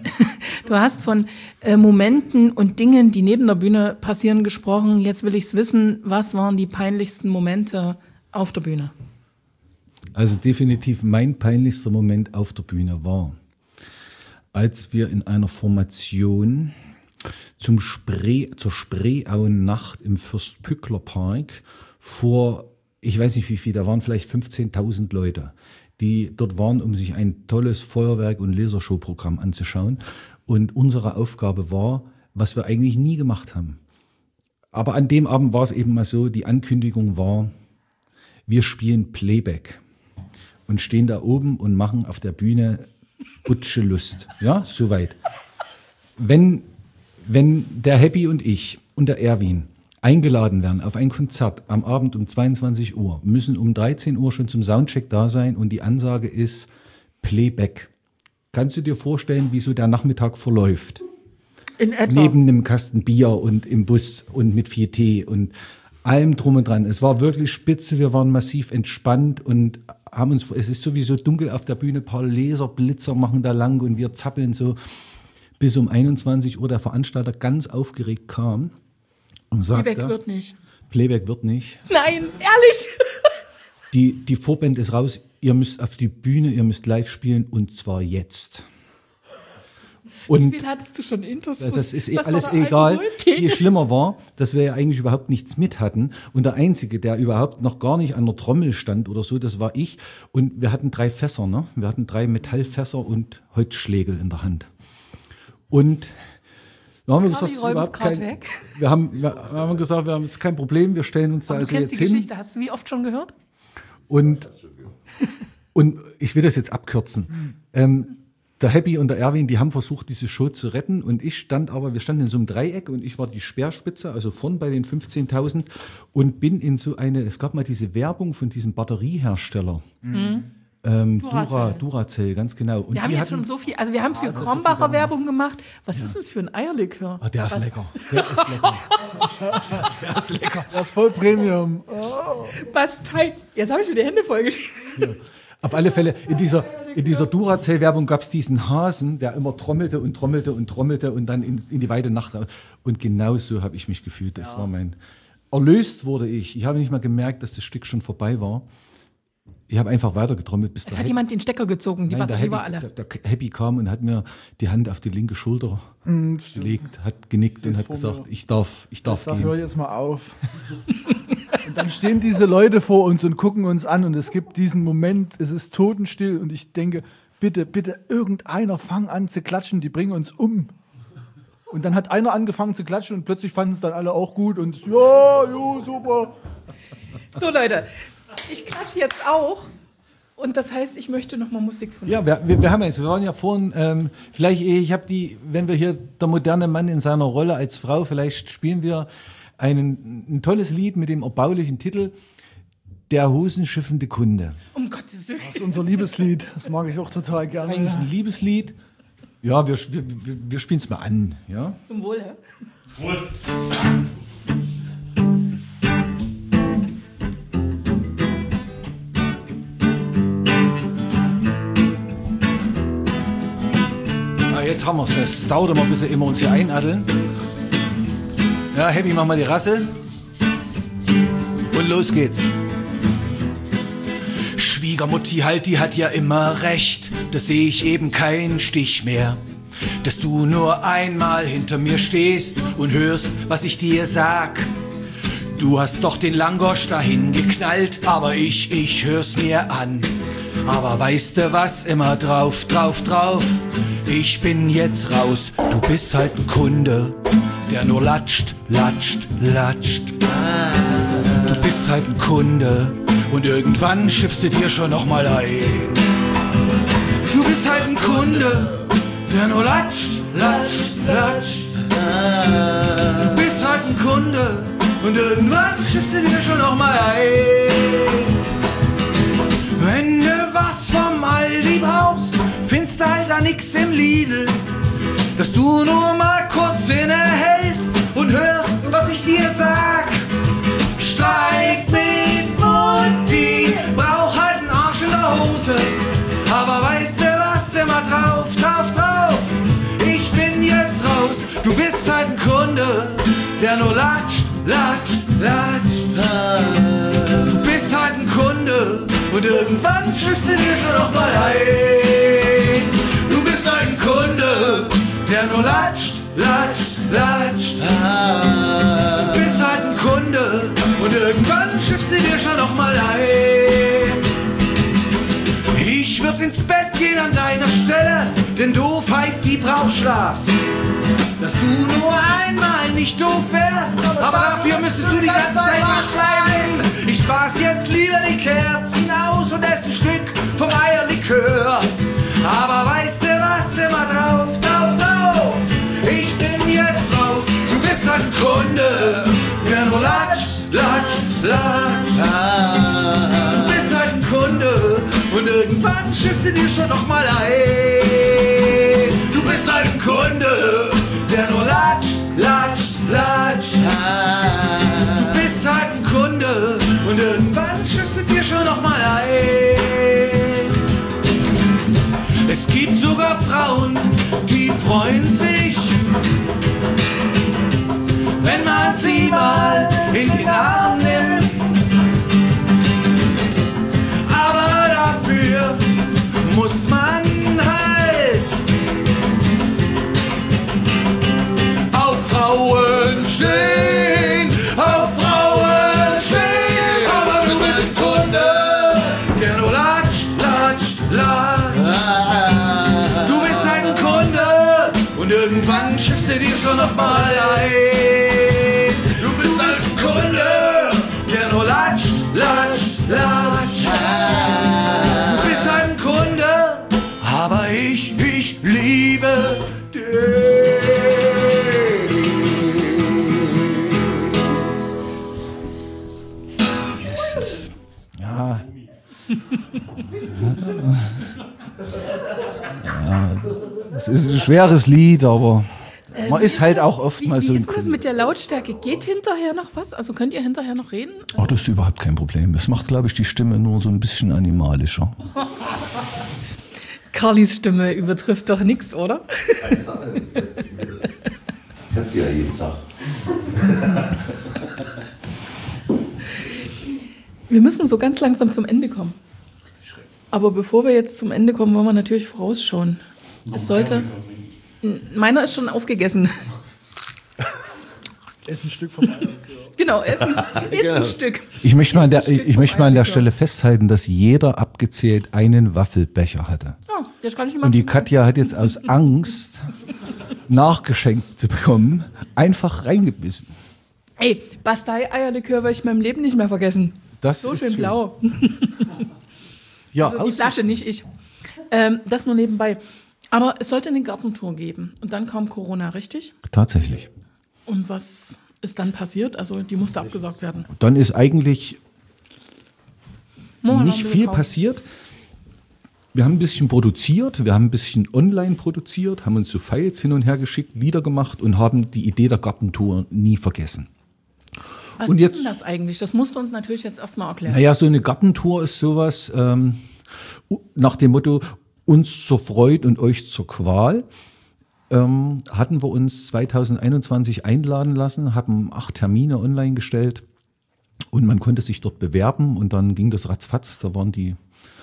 von Momenten und Dingen, die neben der Bühne passieren, gesprochen. Jetzt will ich's wissen, was waren die peinlichsten Momente auf der Bühne? Also definitiv mein peinlichster Moment auf der Bühne war, als wir in einer Formation zur Spreeauen-Nacht im Fürst-Pückler-Park vor, ich weiß nicht wie viel, da waren vielleicht 15.000 Leute, die dort waren, um sich ein tolles Feuerwerk- und Lasershow-Programm anzuschauen. Und unsere Aufgabe war, was wir eigentlich nie gemacht haben. Aber an dem Abend war es eben mal so, die Ankündigung war, wir spielen Playback und stehen da oben und machen auf der Bühne Butsche Lust. Ja, soweit. Wenn der Happy und ich und der Erwin eingeladen werden auf ein Konzert am Abend um 22 Uhr, müssen um 13 Uhr schon zum Soundcheck da sein und die Ansage ist Playback. Kannst du dir vorstellen, wie so der Nachmittag verläuft? In etwa. Neben einem Kasten Bier und im Bus und mit 4 Tee und allem drum und dran. Es war wirklich spitze, wir waren massiv entspannt und haben uns, es ist sowieso dunkel auf der Bühne, ein paar Laserblitzer machen da lang und wir zappeln so, bis um 21 Uhr der Veranstalter ganz aufgeregt kam und sagte, Playback wird nicht. Nein, ehrlich? Die Vorband ist raus, ihr müsst auf die Bühne, ihr müsst live spielen und zwar jetzt. Und wie viel hattest du schon Intus? Das ist alles egal. Viel schlimmer war, dass wir ja eigentlich überhaupt nichts mit hatten. Und der Einzige, der überhaupt noch gar nicht an der Trommel stand oder so, das war ich. Und wir hatten 3 Fässer, ne? Wir hatten 3 Metallfässer und Holzschlägel in der Hand. Und da haben wir gesagt, wir haben gesagt, wir haben jetzt kein Problem, wir stellen uns da also jetzt hin. Du kennst die Geschichte, hast du wie oft schon gehört? Und ich will das jetzt abkürzen. Der Happy und der Erwin, die haben versucht, diese Show zu retten und wir standen in so einem Dreieck und ich war die Speerspitze, also vorn bei den 15.000 und bin in so es gab mal diese Werbung von diesem Batteriehersteller. Duracell, ganz genau. Und wir haben jetzt schon so viel, also wir haben für Krombacher Werbung gemacht. Was ist das für ein Eierlikör? Der ist lecker. Der ist lecker. Der ist voll Premium. Bastei. Jetzt habe ich mir die Hände vollgeschrieben. Ja. Auf alle Fälle, in dieser Duracell-Werbung gab es diesen Hasen, der immer trommelte und dann in die weite Nacht. Und genau so habe ich mich gefühlt. Das war erlöst wurde ich. Ich habe nicht mal gemerkt, dass das Stück schon vorbei war. Ich habe einfach weiter getrommelt. Bis es hat jemand den Stecker gezogen, die Batterie war alle. Der Happy kam und hat mir die Hand auf die linke Schulter gelegt, hat genickt und hat gesagt, ich darf gehen. Hör jetzt mal auf. Und dann stehen diese Leute vor uns und gucken uns an und es gibt diesen Moment, es ist totenstill und ich denke, bitte, irgendeiner fang an zu klatschen, die bringen uns um. Und dann hat einer angefangen zu klatschen und plötzlich fanden es dann alle auch gut und super. So Leute, ich klatsche jetzt auch und das heißt, ich möchte nochmal Musik von Ja, wir haben jetzt, wir waren ja vorhin, wenn wir hier der moderne Mann in seiner Rolle als Frau, vielleicht spielen wir ein tolles Lied mit dem erbaulichen Titel Der hosenschiffende Kunde. Um Gottes Willen. Das ist unser Liebeslied, das mag ich auch total gerne. Das ist eigentlich ein Liebeslied. Ja, wir spielen es mal an. Ja? Zum Wohl, hä? Prost! Jetzt haben wir es. Das dauert immer, bis wir immer uns hier einaddeln. Ja, Happy, mach mal die Rasse. Und los geht's. Schwiegermutti halt, die hat ja immer recht. da sehe ich eben keinen Stich mehr. Dass du nur einmal hinter mir stehst und hörst, was ich dir sag. Du hast doch den Langosch dahin geknallt, aber ich hör's mir an. Aber weißt du was, immer drauf, drauf, drauf. Ich bin jetzt raus, du bist halt ein Kunde, der nur latscht, latscht, latscht. Du bist halt ein Kunde und irgendwann schiffst du dir schon noch mal ein. Du bist halt ein Kunde, der nur latscht, latscht, latscht. Du bist halt ein Kunde und irgendwann schiffst du dir schon noch mal ein. Wenn du was vom Aldi brauchst, findest du halt da nix im Lidl. Dass du nur mal kurz innehältst und hörst, was ich dir sag. Streik mit Mutti, brauch halt einen Arsch in der Hose. Aber weißt du was, immer drauf, drauf, drauf. Ich bin jetzt raus, du bist halt ein Kunde, der nur latscht, latscht, latscht. Du bist halt ein Kunde und irgendwann schiffst du dir schon noch mal ein. Du bist halt ein Kunde, der nur latscht, latscht, latscht. Du bist halt ein Kunde und irgendwann schiffst du dir schon noch mal ein. Ich würd ins Bett gehen an deiner Stelle, denn Doofheit, die braucht Schlaf. Dass du nur einmal nicht doof wärst, aber dafür müsstest du die ganze Zeit wach sein. Ich spaß jetzt lieber die Kerzen aus und esse ein Stück vom Eierlikör. Aber weißt du was, immer drauf, drauf, drauf. Ich bin jetzt raus, du bist halt ein Kunde, der nur latscht, latscht, latscht. Du bist halt ein Kunde und irgendwann schiffst du dir schon noch mal ein. Du bist halt ein Kunde, der nur latscht, latscht, latscht. Du bist halt ein Kunde und irgendwann schiffst du dir schon noch mal ein. Es gibt sogar Frauen, die freuen sich, wenn man sie mal in den Arm nimmt. Aber dafür muss man halt auf Frauen stehen, auf Frauen stehen. Aber du bist ein Kunde, der nur latscht, latscht, latscht. Du bist halt ein Kunde und irgendwann schiffst du dir schon noch mal ein. Du bist halt ein Kunde, der nur latscht, latscht, latscht. Du bist halt ein Kunde, aber ich liebe dich. Jesus. Ja. Ja, es ist ein schweres Lied, aber man ist halt auch oftmals so Wie ein ist das mit der Lautstärke? Geht hinterher noch was? Also könnt ihr hinterher noch reden? Oh, das ist überhaupt kein Problem. Es macht, glaube ich, die Stimme nur so ein bisschen animalischer. Carlys Stimme übertrifft doch nichts, oder? Das ja jeden Tag. Wir müssen so ganz langsam zum Ende kommen. Aber bevor wir jetzt zum Ende kommen, wollen wir natürlich vorausschauen. Es sollte... Meiner ist schon aufgegessen. Ist ein Stück vom Eierlikör. Genau, essen ist ein Stück. Ich möchte mal an der Stelle festhalten, dass jeder abgezählt einen Waffelbecher hatte. Oh, das kann ich nicht Und die machen. Katja hat jetzt aus Angst, nachgeschenkt zu bekommen, einfach reingebissen. Ey, Bastei-Eierlikör werde ich in meinem Leben nicht mehr vergessen. Das So ist schön blau. Ja, Also die Flasche, nicht ich. Das nur nebenbei. Aber es sollte eine Gartentour geben. Und dann kam Corona, richtig? Tatsächlich. Und was ist dann passiert? Also die musste abgesagt werden. Dann ist eigentlich Moment, nicht haben wir viel gekauft. passiert. Wir haben ein bisschen produziert, wir haben ein bisschen online produziert, haben uns so Files hin und her geschickt, Lieder gemacht und haben die Idee der Gartentour nie vergessen. Was Und ist jetzt- denn das eigentlich? Das musst du uns natürlich jetzt erstmal erklären. Naja, so eine Gartentour ist sowas nach dem Motto, uns zur Freude und euch zur Qual. Hatten wir uns 2021 einladen lassen, haben 8 Termine online gestellt und man konnte sich dort bewerben und dann ging das ratzfatz. Da waren die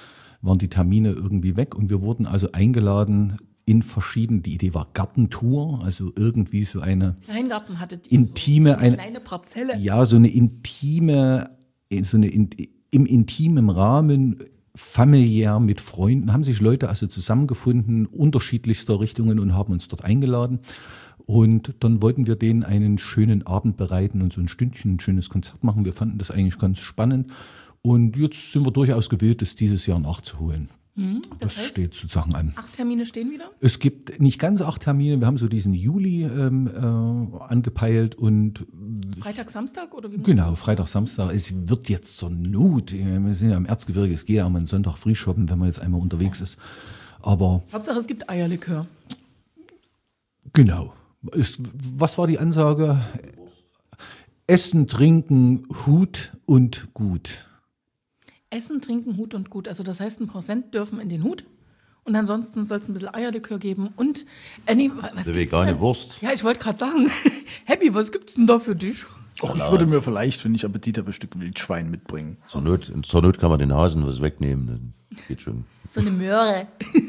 waren die Termine irgendwie weg und wir wurden also eingeladen in verschiedenen, die Idee war Gartentour, also irgendwie so eine Kleingarten hattet ihr intime, so eine kleine Parzelle. Ja, so eine intime, im intimen Rahmen, familiär mit Freunden, haben sich Leute also zusammengefunden, unterschiedlichster Richtungen und haben uns dort eingeladen. Und dann wollten wir denen einen schönen Abend bereiten und so ein Stündchen ein schönes Konzert machen. Wir fanden das eigentlich ganz spannend. Und jetzt sind wir durchaus gewillt, das dieses Jahr nachzuholen. Das heißt, steht sozusagen an. 8 Termine stehen wieder? Es gibt nicht ganz 8 Termine. Wir haben so diesen Juli angepeilt und Freitag, Samstag oder wie? Genau, Freitag, Samstag. Es wird jetzt zur Not. Wir sind ja im Erzgebirge. Es geht ja auch mal einen Sonntag früh shoppen, wenn man jetzt einmal unterwegs ist. Aber Hauptsache es gibt Eierlikör. Genau. Was war die Ansage? Essen, trinken, Hut und Gut. Essen, trinken, Hut und Gut. Also das heißt, ein paar Cent dürfen in den Hut. Und ansonsten soll es ein bisschen Eierlikör geben. Und was Eine vegane Wurst. Ja, ich wollte gerade sagen, Happy, was gibt's denn da für dich? Och, ich würde mir vielleicht, wenn ich Appetit habe, ein Stück Wildschwein mitbringen. Zur Not kann man den Hasen was wegnehmen. Dann geht schon. So eine Möhre.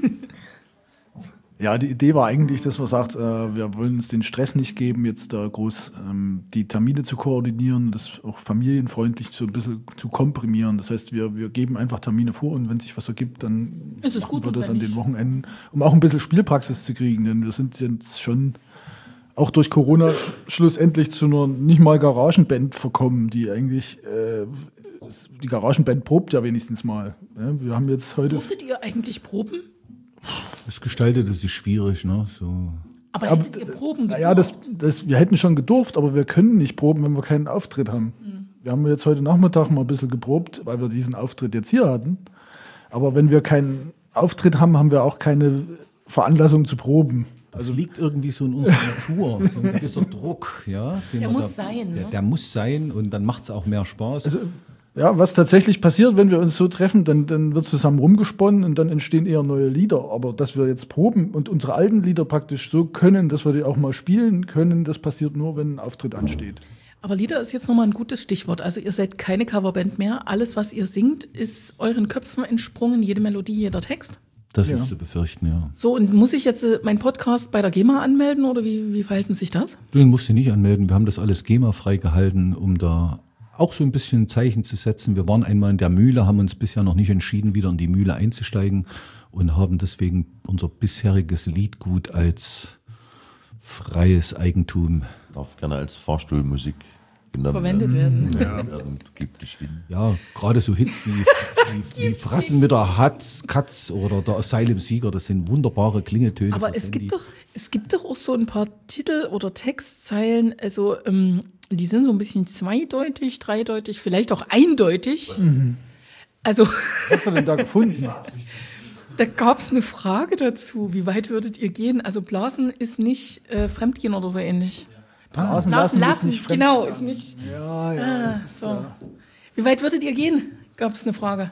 Ja, die Idee war eigentlich, dass man sagt, wir wollen uns den Stress nicht geben, jetzt da groß die Termine zu koordinieren, das auch familienfreundlich so ein bisschen zu komprimieren. Das heißt, wir geben einfach Termine vor und wenn sich was ergibt, dann ist es machen gut, wir das und wenn an den nicht? Wochenenden, um auch ein bisschen Spielpraxis zu kriegen. Denn wir sind jetzt schon auch durch Corona schlussendlich zu einer nicht mal Garagenband verkommen, die eigentlich, die Garagenband probt ja wenigstens mal. Ja, wir haben jetzt heute... Durftet ihr eigentlich proben? Es gestaltete sich schwierig, ne? So. Aber hättet ihr Proben Naja, wir hätten schon gedurft, aber wir können nicht proben, wenn wir keinen Auftritt haben. Wir haben jetzt heute Nachmittag mal ein bisschen geprobt, weil wir diesen Auftritt jetzt hier hatten. Aber wenn wir keinen Auftritt haben, haben wir auch keine Veranlassung zu proben. Also liegt irgendwie so in unserer Natur, so ein gewisser Druck, ja. Der muss sein, ne? Der muss sein und dann macht es auch mehr Spaß. Also, ja, was tatsächlich passiert, wenn wir uns so treffen, dann wird zusammen rumgesponnen und dann entstehen eher neue Lieder. Aber dass wir jetzt proben und unsere alten Lieder praktisch so können, dass wir die auch mal spielen können, das passiert nur, wenn ein Auftritt ansteht. Aber Lieder ist jetzt nochmal ein gutes Stichwort. Also ihr seid keine Coverband mehr. Alles, was ihr singt, ist euren Köpfen entsprungen. Jede Melodie, jeder Text. Das ist zu befürchten, ja. So, und muss ich jetzt meinen Podcast bei der GEMA anmelden oder wie verhalten sich das? Den musst du nicht anmelden. Wir haben das alles GEMA-frei gehalten, um da auch so ein bisschen Zeichen zu setzen. Wir waren einmal in der Mühle, haben uns bisher noch nicht entschieden, wieder in die Mühle einzusteigen und haben deswegen unser bisheriges Liedgut als freies Eigentum. Darf gerne als Fahrstuhlmusik genommen Verwendet werden. Ja. Und gibt dich hin. Ja, gerade so Hits wie Frassen mit der Katz oder der Asylum-Sieger, das sind wunderbare Klingeltöne. Aber es gibt doch auch so ein paar Titel oder Textzeilen, also die sind so ein bisschen zweideutig, dreideutig, vielleicht auch eindeutig. Also Was hast du denn da gefunden? da gab es eine Frage dazu, wie weit würdet ihr gehen? Also Blasen ist nicht Fremdgehen oder so ähnlich. Blasen lassen ist nicht fremd. Genau, ist nicht. Ja, das ist, So. Wie weit würdet ihr gehen? Gab es eine Frage.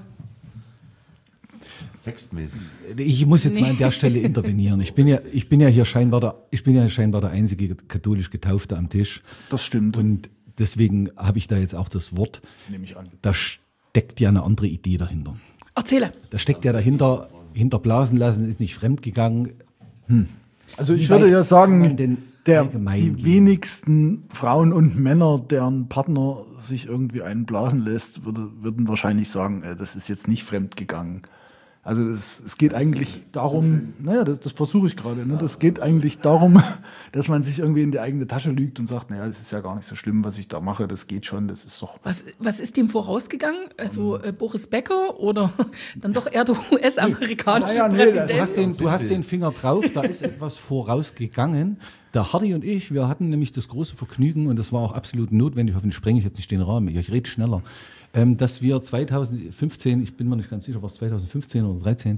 Textmäßig. Ich muss jetzt mal an der Stelle intervenieren. Ich bin ja hier scheinbar der einzige katholisch Getaufte am Tisch. das stimmt. Und deswegen habe ich da jetzt auch das Wort. Nehme ich an. Da steckt ja eine andere Idee dahinter. Erzähle. Da steckt ja dahinter, hinter Blasen lassen ist nicht fremdgegangen. Also ich Wie würde weit ja sagen, kann man denn allgemein die gehen? wenigsten Frauen und Männer, deren Partner sich irgendwie einen blasen lässt, würden wahrscheinlich sagen, das ist jetzt nicht fremdgegangen. Also es geht eigentlich darum, naja, das versuche ich gerade, ne? Das geht eigentlich darum, dass man sich irgendwie in die eigene Tasche lügt und sagt, naja, das ist ja gar nicht so schlimm, was ich da mache, das geht schon, das ist doch... Was ist dem vorausgegangen? Also Boris Becker oder dann doch eher der US-amerikanische Naja, nee, Präsident? Du hast den Finger drauf, da ist etwas vorausgegangen. Der Hardy und ich, wir hatten nämlich das große Vergnügen, und das war auch absolut notwendig, hoffentlich sprenge ich jetzt nicht den Rahmen, ich rede schneller, dass wir 2015, ich bin mir nicht ganz sicher, was 2015 oder 2013,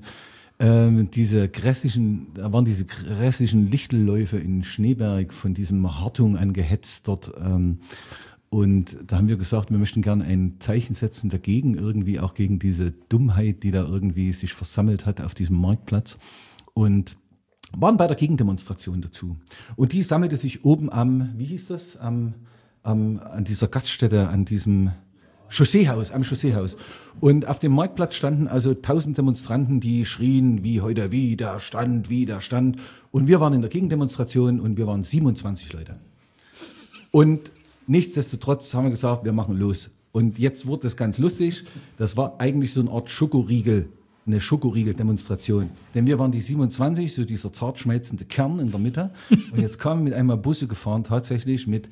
da waren diese grässlichen Lichtelläufe in Schneeberg von diesem Hartung angehetzt dort. Und da haben wir gesagt, wir möchten gerne ein Zeichen setzen dagegen, irgendwie auch gegen diese Dummheit, die da irgendwie sich versammelt hat auf diesem Marktplatz. Und waren bei der Gegendemonstration dazu. Und die sammelte sich oben am, wie hieß das, an dieser Gaststätte, an diesem Chausseehaus, am Chausseehaus. Und auf dem Marktplatz standen also 1000 Demonstranten, die schrien, wie heute Widerstand, Widerstand. Und wir waren in der Gegendemonstration und wir waren 27 Leute. Und nichtsdestotrotz haben wir gesagt, wir machen los. Und jetzt wurde es ganz lustig. Das war eigentlich so eine Art Schokoriegel, eine Schokoriegel-Demonstration. Denn wir waren die 27, so dieser zart schmelzende Kern in der Mitte. Und jetzt kamen mit einmal Busse gefahren, tatsächlich mit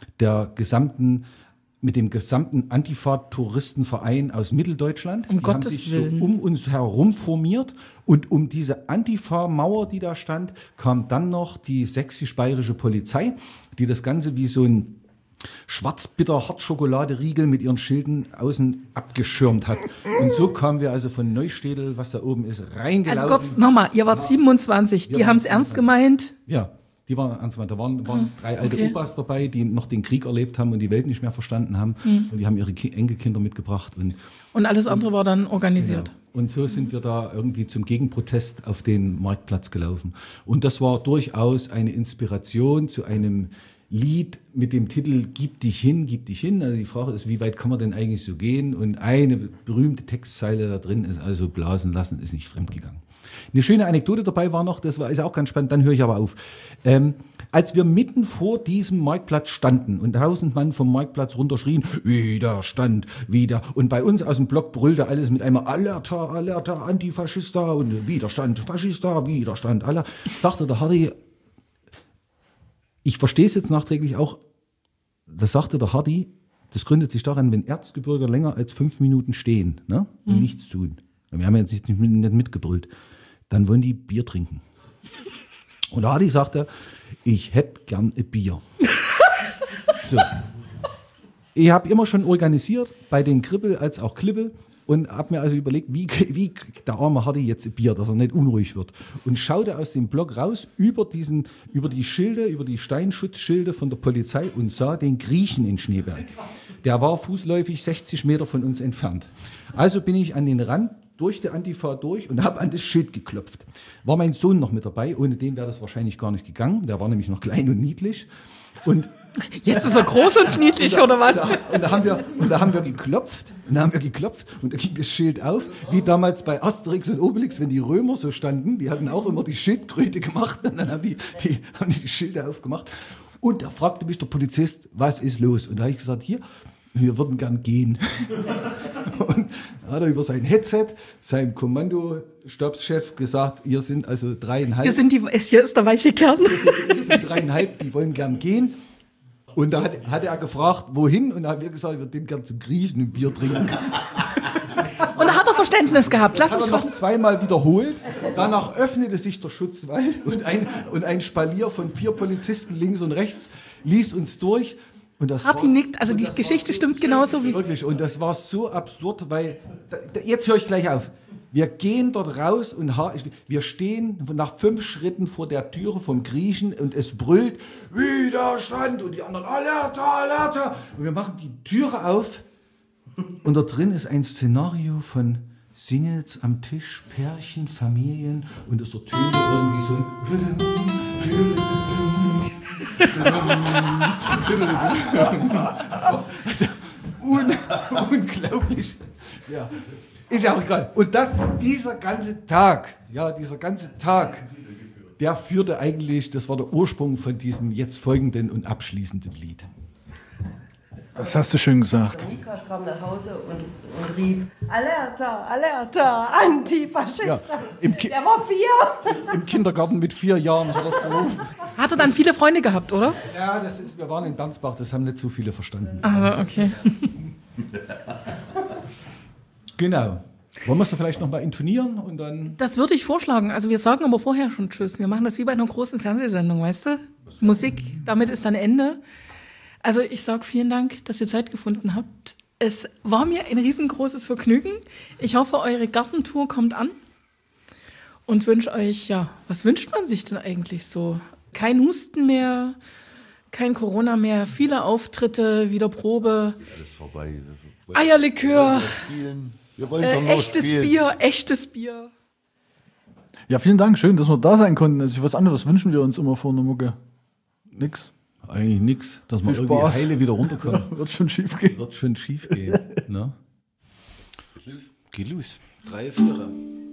dem gesamten Antifa-Touristenverein aus Mitteldeutschland. Um die Gottes haben sich Willen. so um uns herum formiert. Und um diese Antifa-Mauer, die da stand, kam dann noch die sächsisch-bayerische Polizei, die das Ganze wie so ein Schwarzbitter-Hartschokolade-Riegel mit ihren Schilden außen abgeschirmt hat. Und so kamen wir also von Neustädel, was da oben ist, reingelaufen. Also kurz nochmal, ihr wart 27, die haben es ernst gemeint. Ja, die waren ernst gemeint. Da waren 3 alte Opas dabei, die noch den Krieg erlebt haben und die Welt nicht mehr verstanden haben. Und die haben ihre Enkelkinder mitgebracht. Und alles andere war dann organisiert. Genau. Und so sind wir da irgendwie zum Gegenprotest auf den Marktplatz gelaufen. Und das war durchaus eine Inspiration zu einem Lied mit dem Titel Gib dich hin, gib dich hin. Also die Frage ist, wie weit kann man denn eigentlich so gehen? Und eine berühmte Textzeile da drin ist also, blasen lassen ist nicht fremdgegangen. Eine schöne Anekdote dabei war noch, ist auch ganz spannend, dann höre ich aber auf. Als wir mitten vor diesem Marktplatz standen und 1000 Mann vom Marktplatz runter schrien, Widerstand, wieder. Und bei uns aus dem Block brüllte alles mit einmal Alerta, Alerta, Antifaschista und Widerstand, Faschista, Widerstand, aller. Sagte der Hardy, ich verstehe es jetzt nachträglich auch, das sagte der Hardy, das gründet sich daran, wenn Erzgebirger länger als 5 Minuten stehen, ne, und nichts tun. Wir haben ja jetzt nicht mitgebrüllt. Dann wollen die Bier trinken. Und der Hardy sagte, ich hätte gern ein Bier. So. Ich habe immer schon organisiert, bei den Kribbel als auch Klibbel, und habe mir also überlegt, wie der arme Hardy jetzt ein Bier, dass er nicht unruhig wird. Und schaute aus dem Block raus über die Steinschutzschilde von der Polizei und sah den Griechen in Schneeberg. Der war fußläufig 60 Meter von uns entfernt. Also bin ich an den Rand durch die Antifa durch und habe an das Schild geklopft. War mein Sohn noch mit dabei, ohne den wäre das wahrscheinlich gar nicht gegangen. Der war nämlich noch klein und niedlich. Und Jetzt ist er groß und niedlich, oder was? Und da haben wir geklopft und da ging das Schild auf, wie damals bei Asterix und Obelix, wenn die Römer so standen, die hatten auch immer die Schildkröte gemacht und dann haben die Schilder aufgemacht. Und da fragte mich der Polizist, was ist los? Und da habe ich gesagt, hier, wir würden gern gehen. Und da hat er über sein Headset seinem Kommandostabschef gesagt, hier sind also 3,5. Hier ist der weiche Kern. Hier sind 3,5, die wollen gern gehen. Und da hat er gefragt, wohin? Und da haben wir gesagt, wir würden gern zu Griechen ein Bier trinken. Und da hat er Verständnis gehabt. Das hat er noch zweimal wiederholt. Danach öffnete sich der Schutzwall und ein Spalier von 4 Polizisten links und rechts ließ uns durch. Hardy nickt, also die Geschichte stimmt genauso wie... Wirklich, und das war so absurd, weil, jetzt höre ich gleich auf. Wir gehen dort raus und wir stehen nach 5 Schritten vor der Türe vom Griechen und es brüllt Widerstand und die anderen Alerta, Alerta. Und wir machen die Türe auf und da drin ist ein Szenario von Singles am Tisch, Pärchen, Familien und es ertönt irgendwie so ein unglaublich. Ja. Ist ja auch egal. Und dieser ganze Tag, der führte eigentlich, das war der Ursprung von diesem jetzt folgenden und abschließenden Lied. Das hast du schön gesagt. Mikasch kam nach Hause und rief, Alerta, Alerta, Antifaschista. Ja, der war 4. Im Kindergarten mit 4 Jahren hat er es gerufen. Hat er dann viele Freunde gehabt, oder? Ja, wir waren in Bernsbach, das haben nicht so viele verstanden. Also, okay. Genau. Wollen wir es vielleicht noch mal intonieren und dann... Das würde ich vorschlagen. Also wir sagen aber vorher schon Tschüss. Wir machen das wie bei einer großen Fernsehsendung, weißt du? Musik, damit ist dann Ende. Also ich sage vielen Dank, dass ihr Zeit gefunden habt. Es war mir ein riesengroßes Vergnügen. Ich hoffe, eure Gartentour kommt an. Und wünsche euch, ja, was wünscht man sich denn eigentlich so? Kein Husten mehr, kein Corona mehr, viele Auftritte, wieder Probe. Alles vorbei. Eierlikör. Wir wollen Echtes Bier. Ja, vielen Dank, schön, dass wir da sein konnten. Also was anderes wünschen wir uns immer vor einer Mucke. Nix. Eigentlich nix, dass wir irgendwie Spaß. heile wieder runterkommen. Wird schon schief gehen. Wird schon schief gehen. Ne? Geht's los? Geht los. 3, 4.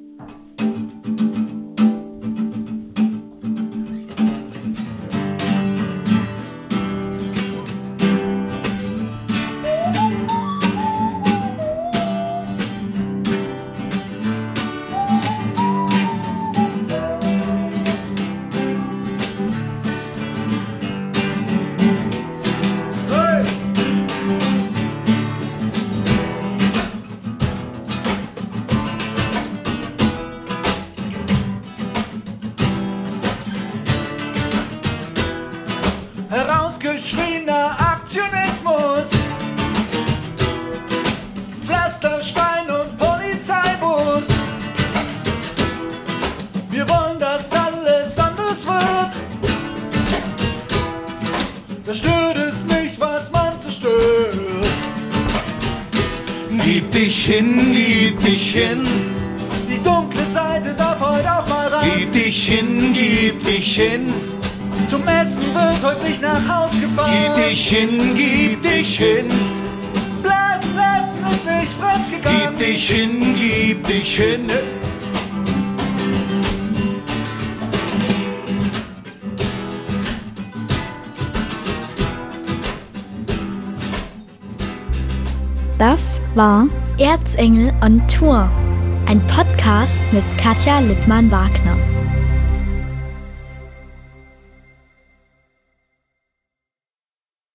Herausgeschriebener Aktionismus, Pflasterstein und Polizeibus. Wir wollen, dass alles anders wird. Da stört es nicht, was man zerstört. Gib dich hin, gib dich hin. Die dunkle Seite darf heute auch mal ran. Gib dich hin, gib dich hin. Zum Essen wird heute nicht nach Haus gefahren. Gib dich hin, gib dich hin. Blasen lassen ist nicht fremdgegangen. Gib dich hin, gib dich hin. Das war Erzengel on Tour, ein Podcast mit Katja Lippmann-Wagner.